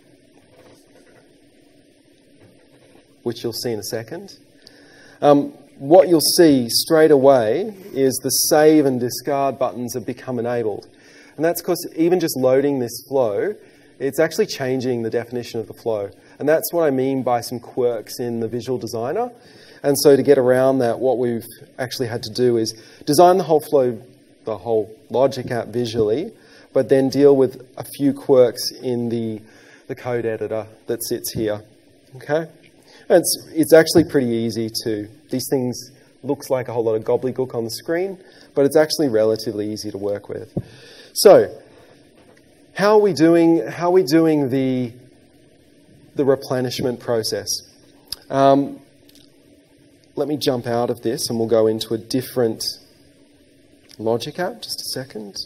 which you'll see in a second. Um, what you'll see straight away is the save and discard buttons have become enabled. And that's because even just loading this flow, it's actually changing the definition of the flow. And that's what I mean by some quirks in the Visual Designer. And so to get around that, what we've actually had to do is design the whole flow, the whole Logic App visually, but then deal with a few quirks in the, the code editor that sits here. Okay? And it's, it's actually pretty easy to, these things looks like a whole lot of gobbledygook on the screen, but it's actually relatively easy to work with. So, how are we doing, how are we doing the, the replenishment process? Um, let me jump out of this and we'll go into a different Logic App, just a second.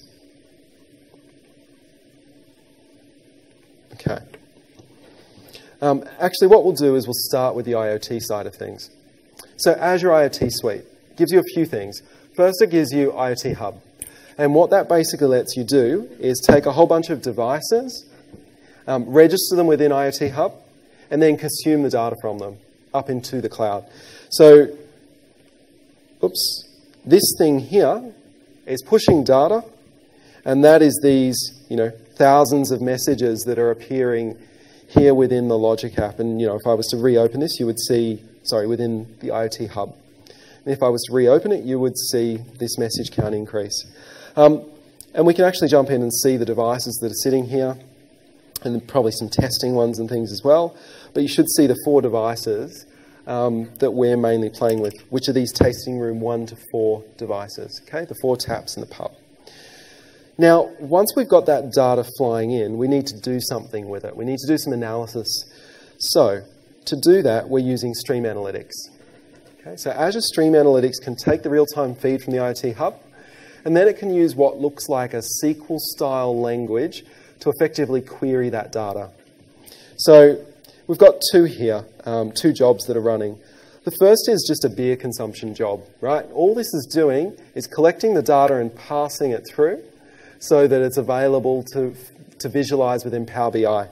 Okay. Um, actually, what we'll do is we'll start with the IoT side of things. So Azure IoT Suite gives you a few things. First, it gives you IoT Hub. And what that basically lets you do is take a whole bunch of devices, um, register them within IoT Hub, and then consume the data from them up into the cloud. So, oops, this thing here is pushing data, and that is these, you know, thousands of messages that are appearing here within the Logic App. And, you know, if I was to reopen this, you would see, sorry, within the IoT Hub. And if I was to reopen it, you would see this message count increase. Um, and we can actually jump in and see the devices that are sitting here, and probably some testing ones and things as well. But you should see the four devices um, that we're mainly playing with, which are these tasting room one to four devices, okay? The four taps in the pub. Now, once we've got that data flying in, we need to do something with it. We need to do some analysis. So, to do that, we're using Stream Analytics. Okay, so Azure Stream Analytics can take the real-time feed from the IoT Hub, and then it can use what looks like a S Q L-style language to effectively query that data. So, we've got two here, um, two jobs that are running. The first is just a beer consumption job, right? All this is doing is collecting the data and passing it through, so that it's available to, to visualize within Power B I.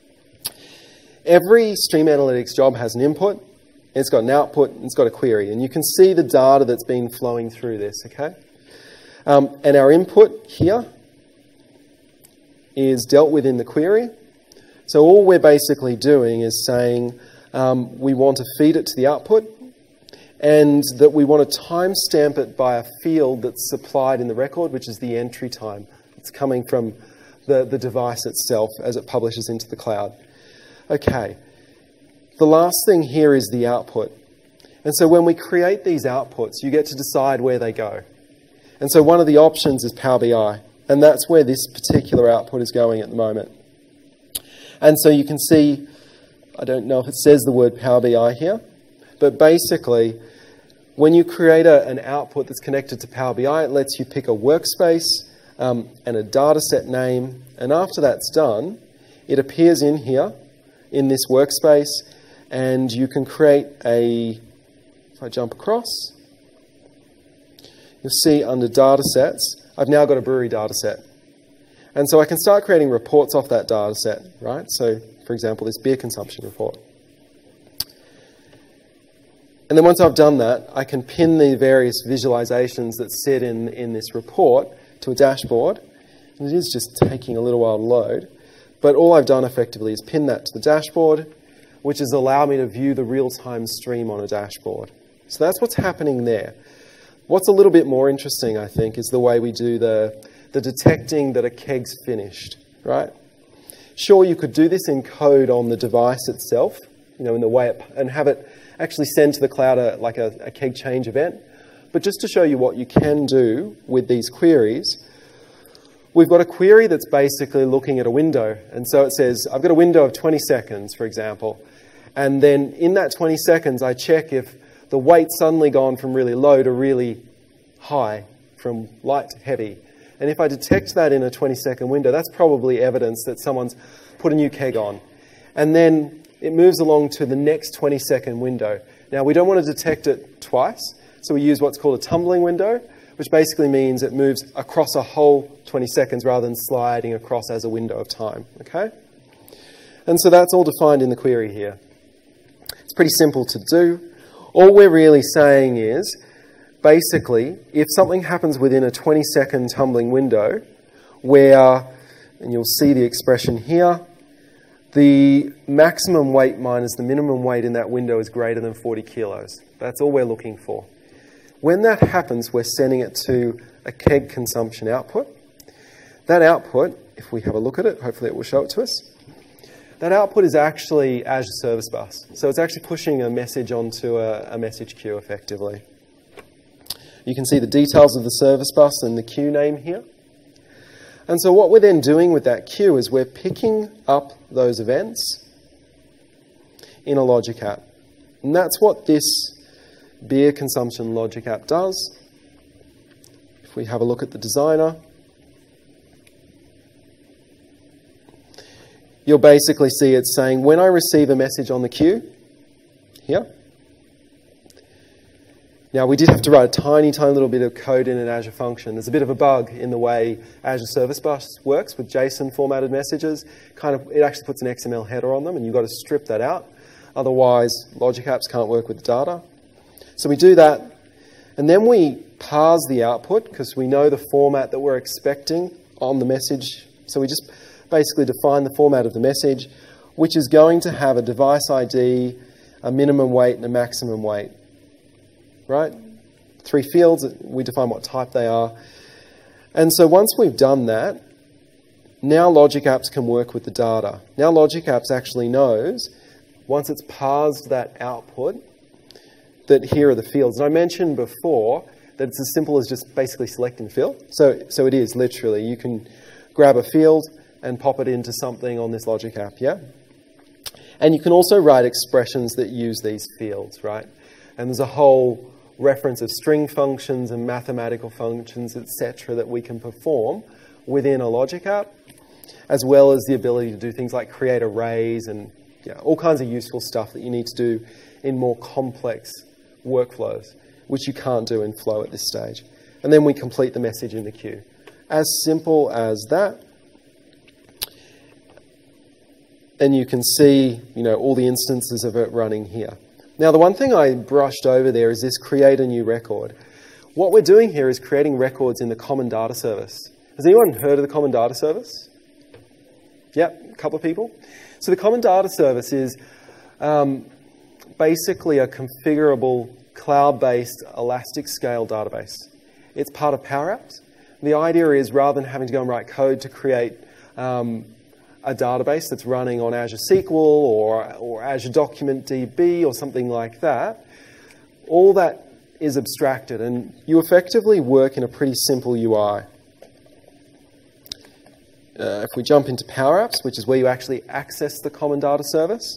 Every Stream Analytics job has an input, it's got an output, and it's got a query. And you can see the data that's been flowing through this, okay? Um, and our input here is dealt with in the query. So all we're basically doing is saying um, we want to feed it to the output, and that we want to timestamp it by a field that's supplied in the record, which is the entry time. It's coming from the, the device itself as it publishes into the cloud. Okay, the last thing here is the output. And so when we create these outputs, you get to decide where they go. And so one of the options is Power B I, and that's where this particular output is going at the moment. And so you can see, I don't know if it says the word Power B I here, but basically, when you create a, an output that's connected to Power B I, it lets you pick a workspace um, and a dataset name, and after that's done, it appears in here, in this workspace, and you can create a, if I jump across, you'll see under datasets, I've now got a brewery dataset. And so I can start creating reports off that dataset, right? So, for example, this beer consumption report. And then once I've done that, I can pin the various visualizations that sit in, in this report to a dashboard. And it is just taking a little while to load. But all I've done effectively is pin that to the dashboard, which has allowed me to view the real-time stream on a dashboard. So that's what's happening there. What's a little bit more interesting, I think, is the way we do the, the detecting that a keg's finished, right? Sure, you could do this in code on the device itself, you know, in the way it, and have it actually send to the cloud a, like a, a keg change event. But just to show you what you can do with these queries, we've got a query that's basically looking at a window. And so it says, I've got a window of twenty seconds, for example. And then in that twenty seconds, I check if the weight's suddenly gone from really low to really high, from light to heavy. And if I detect that in a twenty second window, that's probably evidence that someone's put a new keg on. And then it moves along to the next twenty second window. Now, we don't want to detect it twice, so we use what's called a tumbling window, which basically means it moves across a whole twenty seconds rather than sliding across as a window of time, okay? And so that's all defined in the query here. It's pretty simple to do. All we're really saying is, basically, if something happens within a twenty second tumbling window, where, and you'll see the expression here, the maximum weight minus the minimum weight in that window is greater than forty kilos. That's all we're looking for. When that happens, we're sending it to a keg consumption output. That output, if we have a look at it, hopefully it will show it to us. That output is actually Azure Service Bus. So it's actually pushing a message onto a, a message queue effectively. You can see the details of the service bus and the queue name here. And so what we're then doing with that queue is we're picking up those events in a logic app. And that's what this beer consumption logic app does. If we have a look at the designer, you'll basically see it's saying, when I receive a message on the queue, here. Now, we did have to write a tiny, tiny little bit of code in an Azure function. There's a bit of a bug in the way Azure Service Bus works with JSON formatted messages. Kind of, it actually puts an X M L header on them, and you've got to strip that out. Otherwise, logic apps can't work with the data. So we do that, and then we parse the output because we know the format that we're expecting on the message. So we just basically define the format of the message, which is going to have a device I D, a minimum weight, and a maximum weight. Right? Three fields, we define what type they are. And so once we've done that, now Logic Apps can work with the data. Now Logic Apps actually knows, once it's parsed that output, that here are the fields. And I mentioned before that it's as simple as just basically selecting the field. So, so it is, literally. You can grab a field and pop it into something on this Logic App, yeah? And you can also write expressions that use these fields, right? And there's a whole reference of string functions and mathematical functions, et cetera, that we can perform within a Logic App, as well as the ability to do things like create arrays and yeah, all kinds of useful stuff that you need to do in more complex workflows, which you can't do in Flow at this stage. And then we complete the message in the queue. As simple as that. And you can see, you know, all the instances of it running here. Now, the one thing I brushed over there is this create a new record. What we're doing here is creating records in the Common Data Service. Has anyone heard of the Common Data Service? Yep, a couple of people. So the Common Data Service is um, basically a configurable cloud-based elastic scale database. It's part of Power Apps. The idea is rather than having to go and write code to create um, a database that's running on Azure S Q L or, or Azure Document D B or something like that, all that is abstracted, and you effectively work in a pretty simple U I. Uh, if we jump into Power Apps, which is where you actually access the Common Data Service,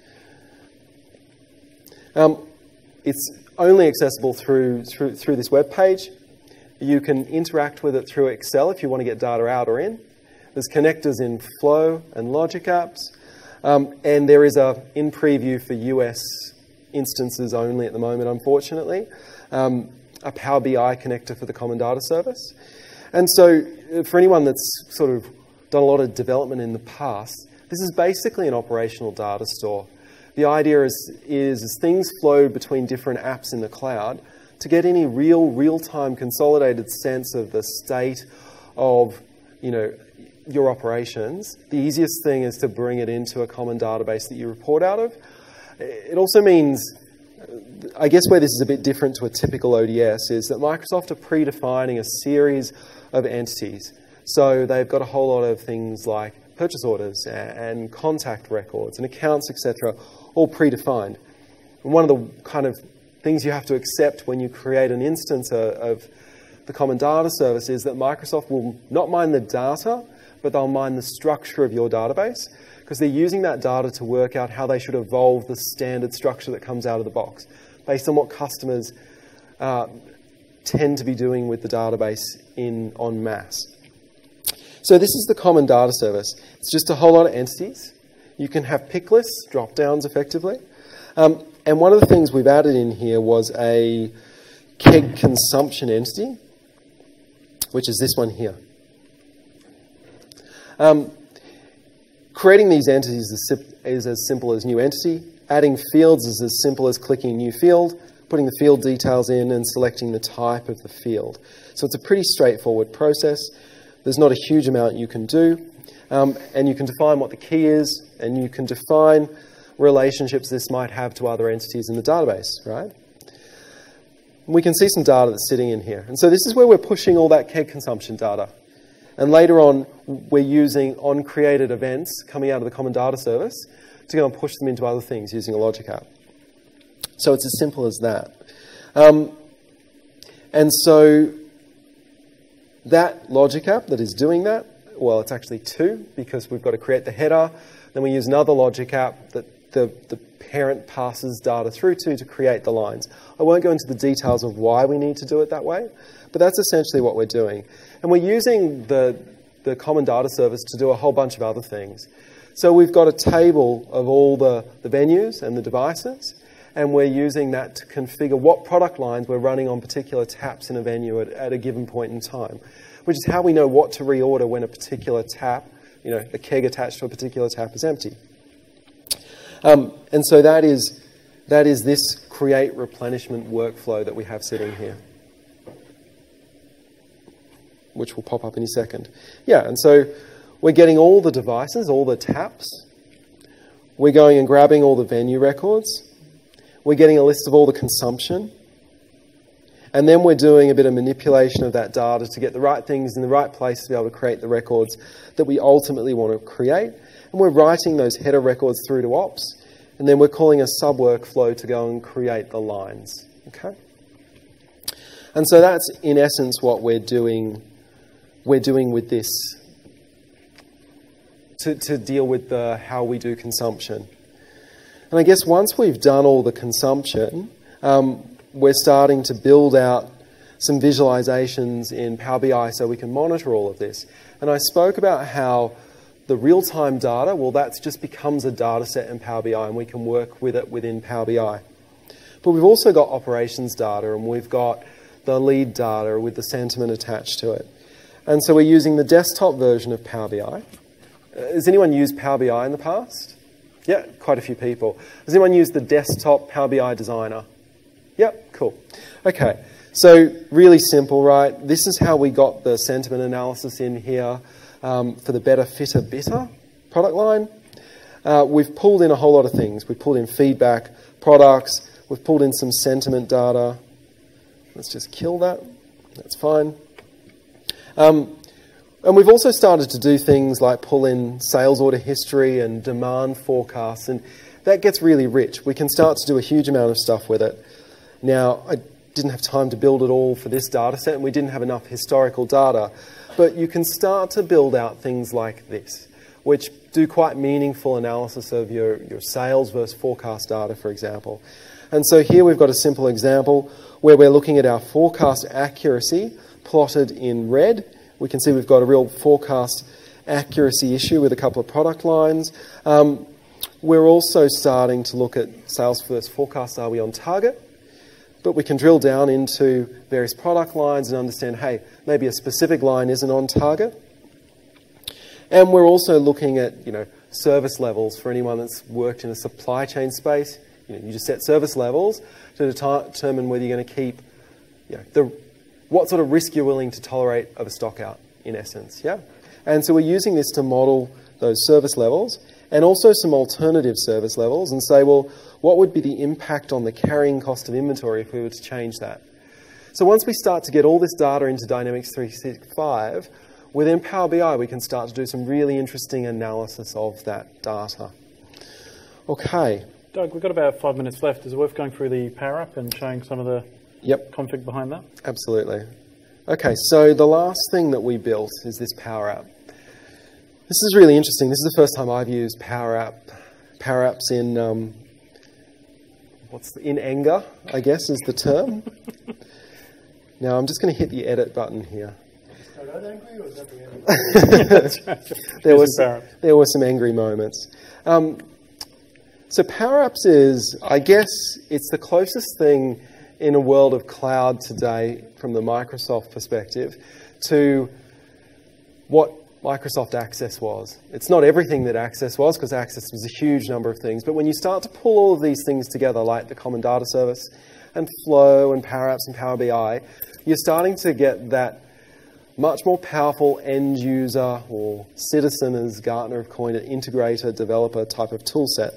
um, it's only accessible through, through, through this web page. You can interact with it through Excel if you want to get data out or in. There's connectors in Flow and Logic Apps, um, and there is a in preview for U S instances only at the moment, unfortunately, um, a Power B I connector for the Common Data Service. And so for anyone that's sort of done a lot of development in the past, this is basically an operational data store. The idea is, is as things flow between different apps in the cloud, to get any real, real-time consolidated sense of the state of, you know, your operations, the easiest thing is to bring it into a common database that you report out of. It also means, I guess where this is a bit different to a typical O D S, is that Microsoft are predefining a series of entities. So they've got a whole lot of things like purchase orders and contact records and accounts, et cetera, all predefined. And one of the kind of things you have to accept when you create an instance of the Common Data Service is that Microsoft will not mine the data, but they'll mine the structure of your database, because they're using that data to work out how they should evolve the standard structure that comes out of the box, based on what customers uh, tend to be doing with the database in en masse. So this is the Common Data Service. It's just a whole lot of entities. You can have pick lists, drop-downs effectively. Um, and one of the things we've added in here was a keg consumption entity, which is this one here. Um, creating these entities is, is as simple as new entity. Adding fields is as simple as clicking new field, putting the field details in and selecting the type of the field. So it's a pretty straightforward process. There's not a huge amount you can do. Um, and you can define what the key is, and you can define relationships this might have to other entities in the database, right? We can see some data that's sitting in here. And so this is where we're pushing all that keg consumption data. And later on, we're using on-created events coming out of the Common Data Service to go and push them into other things using a Logic App. So it's as simple as that. Um, and so that Logic App that is doing that, well, it's actually two, because we've got to create the header. Then we use another Logic App that the, the parent passes data through to to create the lines. I won't go into the details of why we need to do it that way, but that's essentially what we're doing. And we're using the, the Common Data Service to do a whole bunch of other things. So we've got a table of all the, the venues and the devices, and we're using that to configure what product lines we're running on particular taps in a venue at, at a given point in time, which is how we know what to reorder when a particular tap, you know, a keg attached to a particular tap is empty. Um, and so that is, that is this create replenishment workflow that we have sitting here, which will pop up in a second. Yeah, and so we're getting all the devices, all the taps. We're going and grabbing all the venue records. We're getting a list of all the consumption. And then we're doing a bit of manipulation of that data to get the right things in the right place to be able to create the records that we ultimately want to create. And we're writing those header records through to ops. And then we're calling a sub-workflow to go and create the lines. Okay? And so that's, in essence, what we're doing, we're doing with this to, to deal with the how we do consumption. And I guess once we've done all the consumption, um, we're starting to build out some visualizations in Power B I so we can monitor all of this. And I spoke about how the real-time data, well, that just becomes a data set in Power B I, and we can work with it within Power B I. But we've also got operations data, and we've got the lead data with the sentiment attached to it. And so we're using the desktop version of Power B I. Has anyone used Power B I in the past? Yeah, quite a few people. Has anyone used the desktop Power B I Designer? Yep, cool. Okay, so really simple, right? This is how we got the sentiment analysis in here um, for the Better, Fitter, Bitter product line. Uh, we've pulled in a whole lot of things. We've pulled in feedback, products. We've pulled in some sentiment data. Let's just kill that. That's fine. Um, And we've also started to do things like pull in sales order history and demand forecasts, and that gets really rich. We can start to do a huge amount of stuff with it. Now, I didn't have time to build it all for this data set, and we didn't have enough historical data, but you can start to build out things like this, which do quite meaningful analysis of your, your sales versus forecast data, for example. And so here we've got a simple example where we're looking at our forecast accuracy plotted in red. We can see we've got a real forecast accuracy issue with a couple of product lines. Um, we're also starting to look at sales versus forecast. Are we on target? But we can drill down into various product lines and understand, hey, maybe a specific line isn't on target. And we're also looking at, you know, service levels for anyone that's worked in a supply chain space. You know, you just set service levels to det- determine whether you're going to keep, you know, the what sort of risk you're willing to tolerate of a stock out, in essence, yeah? And so we're using this to model those service levels and also some alternative service levels and say, well, what would be the impact on the carrying cost of inventory if we were to change that? So once we start to get all this data into Dynamics three sixty-five, within Power B I, we can start to do some really interesting analysis of that data. Okay. Doug, we've got about five minutes left. Is it worth going through the Power App and showing some of the Yep. config behind that? Absolutely. Okay, so the last thing that we built is this Power App. This is really interesting. This is the first time I've used Power App. Power Apps in um, what's the, in anger, I guess, is the term. Now I'm just going to hit the edit button here. Are that angry or is that the angry? there was there were some angry moments. Um, so Power Apps is, I guess, it's the closest thing in a world of cloud today, from the Microsoft perspective, to what Microsoft Access was. It's not everything that Access was, because Access was a huge number of things, but when you start to pull all of these things together, like the Common Data Service, and Flow, and Power Apps, and Power B I, you're starting to get that much more powerful end user, or citizen, as Gartner have coined it, integrator, developer type of tool set.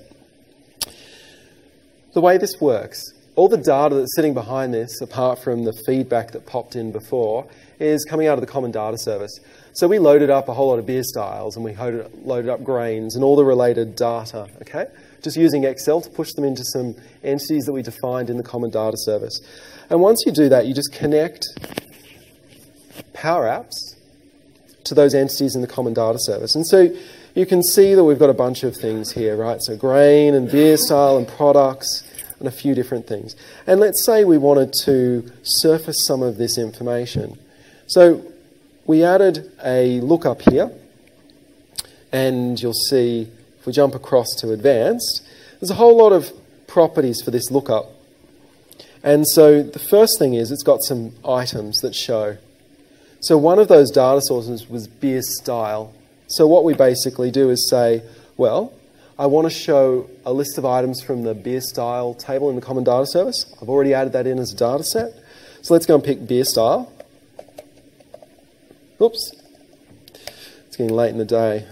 The way this works, all the data that's sitting behind this, apart from the feedback that popped in before, is coming out of the Common Data Service. So we loaded up a whole lot of beer styles, and we loaded up grains and all the related data, okay? Just using Excel to push them into some entities that we defined in the Common Data Service. And once you do that, you just connect Power Apps to those entities in the Common Data Service. And so you can see that we've got a bunch of things here, right? So grain and beer style and products, and a few different things. And let's say we wanted to surface some of this information. So we added a lookup here, and you'll see, if we jump across to advanced, there's a whole lot of properties for this lookup. And so the first thing is it's got some items that show. So one of those data sources was beer style. So what we basically do is say, well, I want to show a list of items from the beer style table in the Common Data Service. I've already added that in as a data set. So let's go and pick beer style. Oops. It's getting late in the day.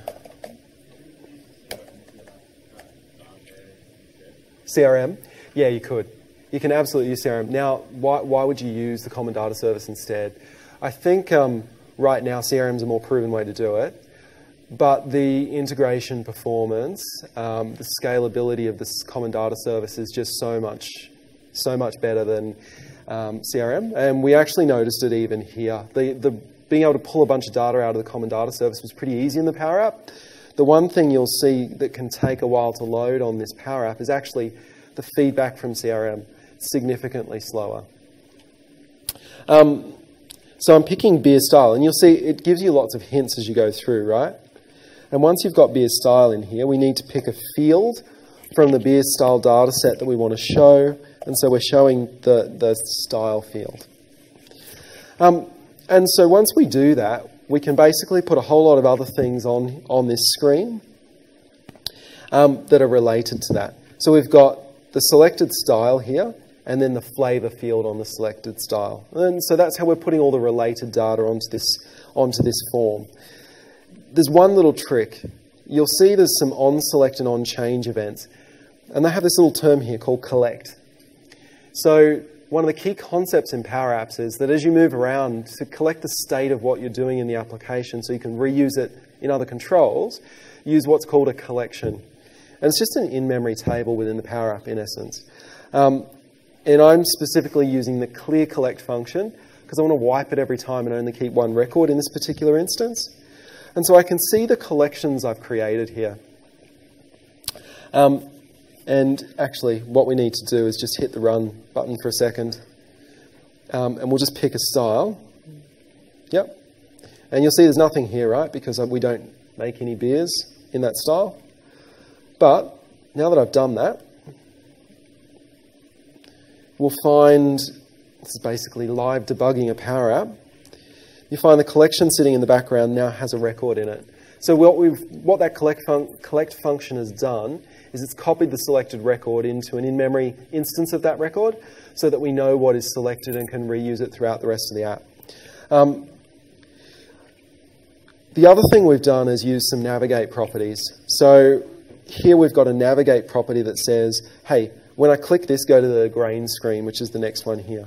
C R M? Yeah, you could. You can absolutely use C R M. Now, why, why would you use the Common Data Service instead? I think um, right now C R M is a more proven way to do it. But the integration performance, um, the scalability of this Common Data Service is just so much, so much better than um, C R M. And we actually noticed it even here. The, the being able to pull a bunch of data out of the Common Data Service was pretty easy in the Power App. The one thing you'll see that can take a while to load on this Power App is actually the feedback from C R M. It's significantly slower. Um, so I'm picking beer style, and you'll see it gives you lots of hints as you go through, right? And once you've got beer style in here, we need to pick a field from the beer style data set that we want to show. And so we're showing the, the style field. Um, and so once we do that, we can basically put a whole lot of other things on, on this screen um, that are related to that. So we've got the selected style here, and then the flavor field on the selected style. And so that's how we're putting all the related data onto this, onto this form. There's one little trick. You'll see there's some on-select and on-change events. And they have this little term here called collect. So one of the key concepts in Power Apps is that as you move around to collect the state of what you're doing in the application so you can reuse it in other controls, use what's called a collection. And it's just an in-memory table within the Power App in essence. Um, and I'm specifically using the clear collect function because I want to wipe it every time and only keep one record in this particular instance. And so I can see the collections I've created here. Um, and actually, what we need to do is just hit the run button for a second. Um, and we'll just pick a style. Yep. And you'll see there's nothing here, right? Because we don't make any beers in that style. But now that I've done that, we'll find, this is basically live debugging a Power App. You find the collection sitting in the background now has a record in it. So what we've, what that collect, fun, collect function has done is it's copied the selected record into an in-memory instance of that record so that we know what is selected and can reuse it throughout the rest of the app. Um, the other thing we've done is use some navigate properties. So here we've got a navigate property that says, hey, when I click this, go to the grain screen, which is the next one here.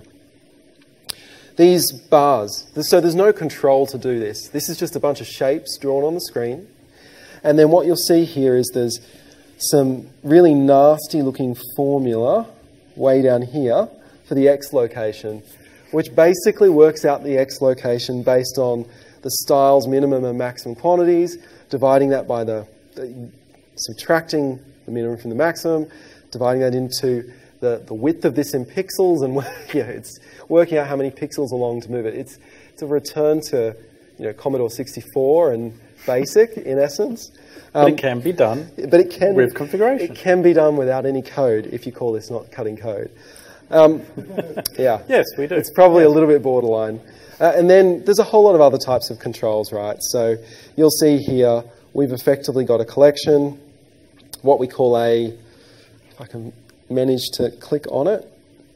These bars, so there's no control to do this. This is just a bunch of shapes drawn on the screen. And then what you'll see here is there's some really nasty looking formula way down here for the X location, which basically works out the X location based on the style's minimum and maximum quantities, dividing that by the, the subtracting the minimum from the maximum, dividing that into the, the width of this in pixels, and yeah, it's working out how many pixels along to move it. It's, it's a return to you know, Commodore sixty-four and BASIC in essence. But Um, it can be done but it can, with configuration. It can be done without any code if you call this not cutting code. Um, yeah. Yes, we do. It's probably a little bit borderline. Uh, and then there's a whole lot of other types of controls, right? So you'll see here we've effectively got a collection, what we call a, if I can manage to click on it.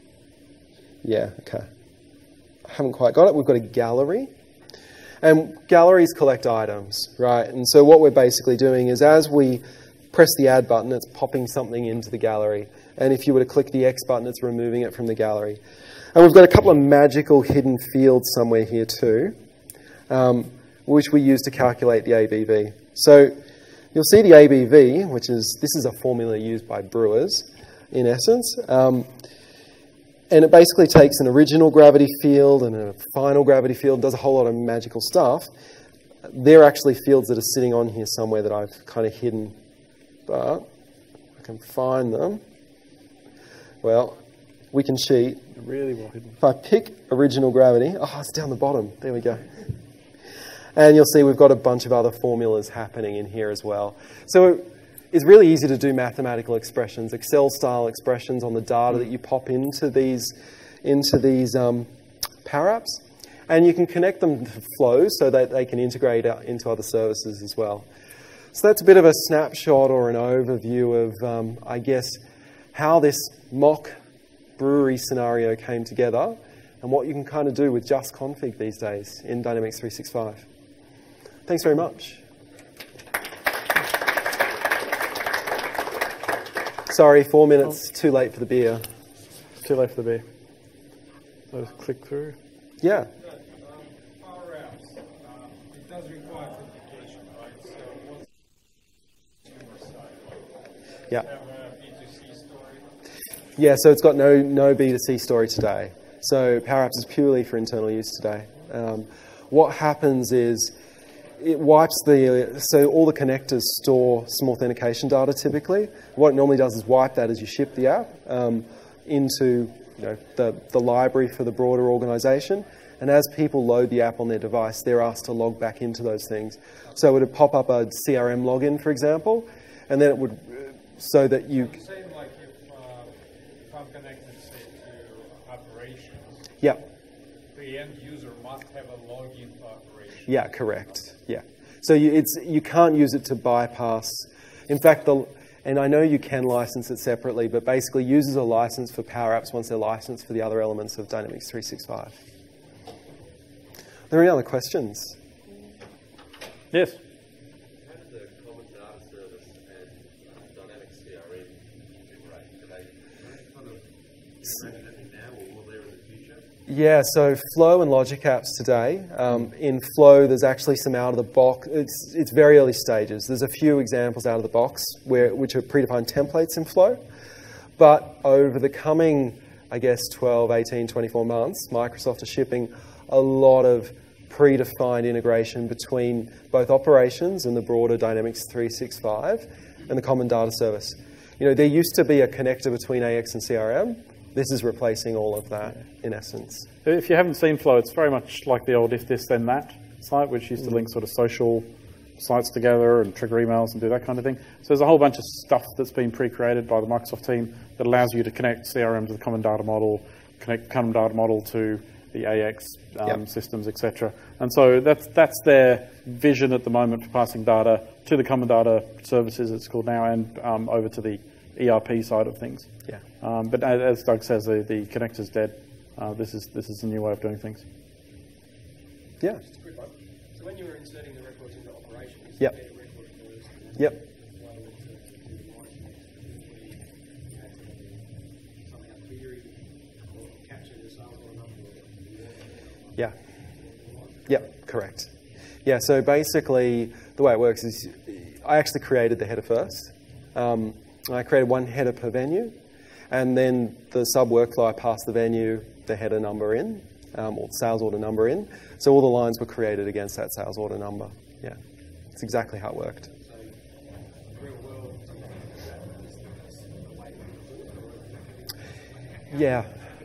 Yeah, okay. I haven't quite got it. We've got a gallery. And galleries collect items, right? And so what we're basically doing is as we press the add button, it's popping something into the gallery. And if you were to click the X button, it's removing it from the gallery. And we've got a couple of magical hidden fields somewhere here too, um, which we use to calculate the A B V. So you'll see the A B V, which is, this is a formula used by brewers in essence. Um, And it basically takes an original gravity field and a final gravity field, does a whole lot of magical stuff. They're actually fields that are sitting on here somewhere that I've kind of hidden. But I can find them. Well, we can cheat. Really well hidden. If I pick original gravity, oh, it's down the bottom. There we go. And you'll see we've got a bunch of other formulas happening in here as well. So it's really easy to do mathematical expressions, Excel-style expressions on the data that you pop into these, into these um, Power Apps. And you can connect them to flows so that they can integrate out into other services as well. So that's a bit of a snapshot or an overview of, um, I guess, how this mock brewery scenario came together and what you can kind of do with just config these days in Dynamics three sixty-five. Thanks very much. Sorry, four minutes, too late for the beer. Too late for the beer. So just click through. Yeah. Good. Um, Power Apps, um, it does require authentication, right? So what's the consumer side? Yeah. Have a B two C story? Yeah, so it's got no, no B two C story today. So Power Apps is purely for internal use today. Um, what happens is it wipes the, so all the connectors store some authentication data typically. What it normally does is wipe that as you ship the app um, into you know, the, the library for the broader organization. And as people load the app on their device, they're asked to log back into those things. So it would pop up a C R M login, for example, and then it would, so that you... You're saying like if, uh, if I'm connected, say, to operations, Yeah. the end user must have a login to operations. Yeah, correct. Yeah. So you, it's, you can't use it to bypass. In fact, the, and I know you can license it separately, but basically users are licensed for Power Apps once they're licensed for the other elements of Dynamics three sixty-five. Are there any other questions? Yes. How does the Common Data Service and uh, Dynamics C R M integrate? Do they sort of integrate everything now, or will there Yeah, so Flow and Logic Apps today. Um, in Flow, there's actually some out of the box. It's it's very early stages. There's a few examples out of the box where which are predefined templates in Flow. But over the coming, I guess, twelve, eighteen, twenty-four months, Microsoft are shipping a lot of predefined integration between both operations and the broader Dynamics three sixty-five and the Common Data Service. You know, there used to be a connector between A X and C R M. This is replacing all of that, in essence. If you haven't seen Flow, it's very much like the old If This Then That site, which used to link sort of social sites together and trigger emails and do that kind of thing. So there's a whole bunch of stuff that's been pre-created by the Microsoft team that allows you to connect C R M to the Common Data Model, connect Common Data Model to the A X um, Yep. systems, et cetera. And so that's that's their vision at the moment for passing data to the Common Data Services, it's called now, and um, over to the E R P side of things. Yeah. Um, but as, as Doug says, the, the connector's dead. Uh, this is this is a new way of doing things. Yeah. Just a quick one. So when you were inserting the records into operations, Yep. you get a record first, and then Yep. you flow it to, to the monitoring before you had to something like query or capture the sales or number or Yeah. Yep, correct. Yeah, so basically the way it works is I actually created the header first. Um, I created one header per venue, and then the sub workflow, I passed the venue, the header number in, um, or sales order number in. So all the lines were created against that sales order number. Yeah, it's exactly how it worked. Yeah.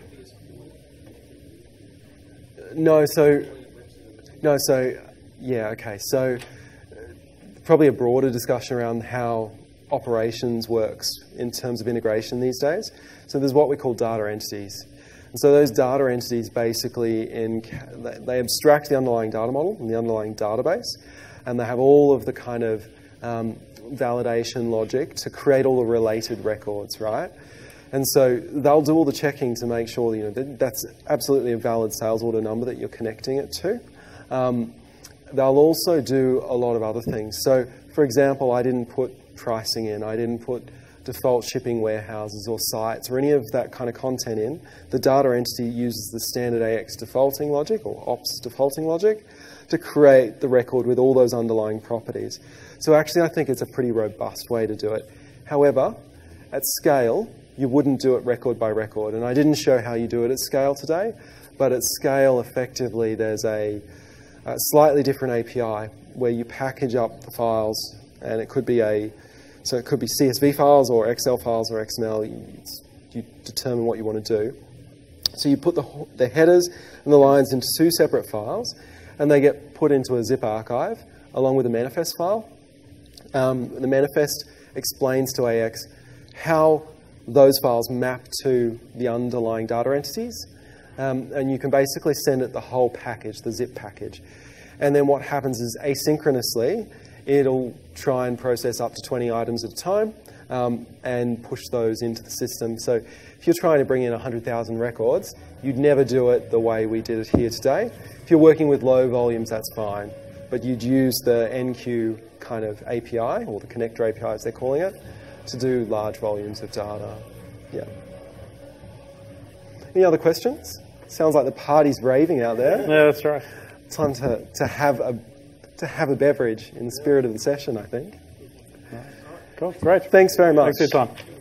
No, so, no, so, yeah, okay. So uh, probably a broader discussion around how operations works in terms of integration these days. So there's what we call data entities. And so those data entities basically, in, they abstract the underlying data model and the underlying database, and they have all of the kind of um, validation logic to create all the related records, right? And so they'll do all the checking to make sure, you know, that that's absolutely a valid sales order number that you're connecting it to. Um, they'll also do a lot of other things. So, for example, I didn't put pricing in. I didn't put default shipping warehouses or sites or any of that kind of content in. The data entity uses the standard A X defaulting logic or ops defaulting logic to create the record with all those underlying properties. So actually, I think it's a pretty robust way to do it. However, at scale, you wouldn't do it record by record. And I didn't show how you do it at scale today, but at scale, effectively, there's a, a slightly different A P I where you package up the files, and it could be a, so it could be C S V files or Excel files or X M L. You, you determine what you want to do. So you put the, the headers and the lines into two separate files, and they get put into a zip archive along with a manifest file. Um, the manifest explains to A X how those files map to the underlying data entities. Um, and you can basically send it the whole package, the zip package. And then what happens is asynchronously, it'll try and process up to twenty items at a time um, and push those into the system. So if you're trying to bring in one hundred thousand records, you'd never do it the way we did it here today. If you're working with low volumes, that's fine. But you'd use the N Q kind of A P I, or the connector A P I as they're calling it, to do large volumes of data. Yeah. Any other questions? Sounds like the party's raving out there. Yeah, that's right. Time to, to have a to have a beverage in the spirit of the session, I think. Cool, great. Thanks very much. Thanks for your time.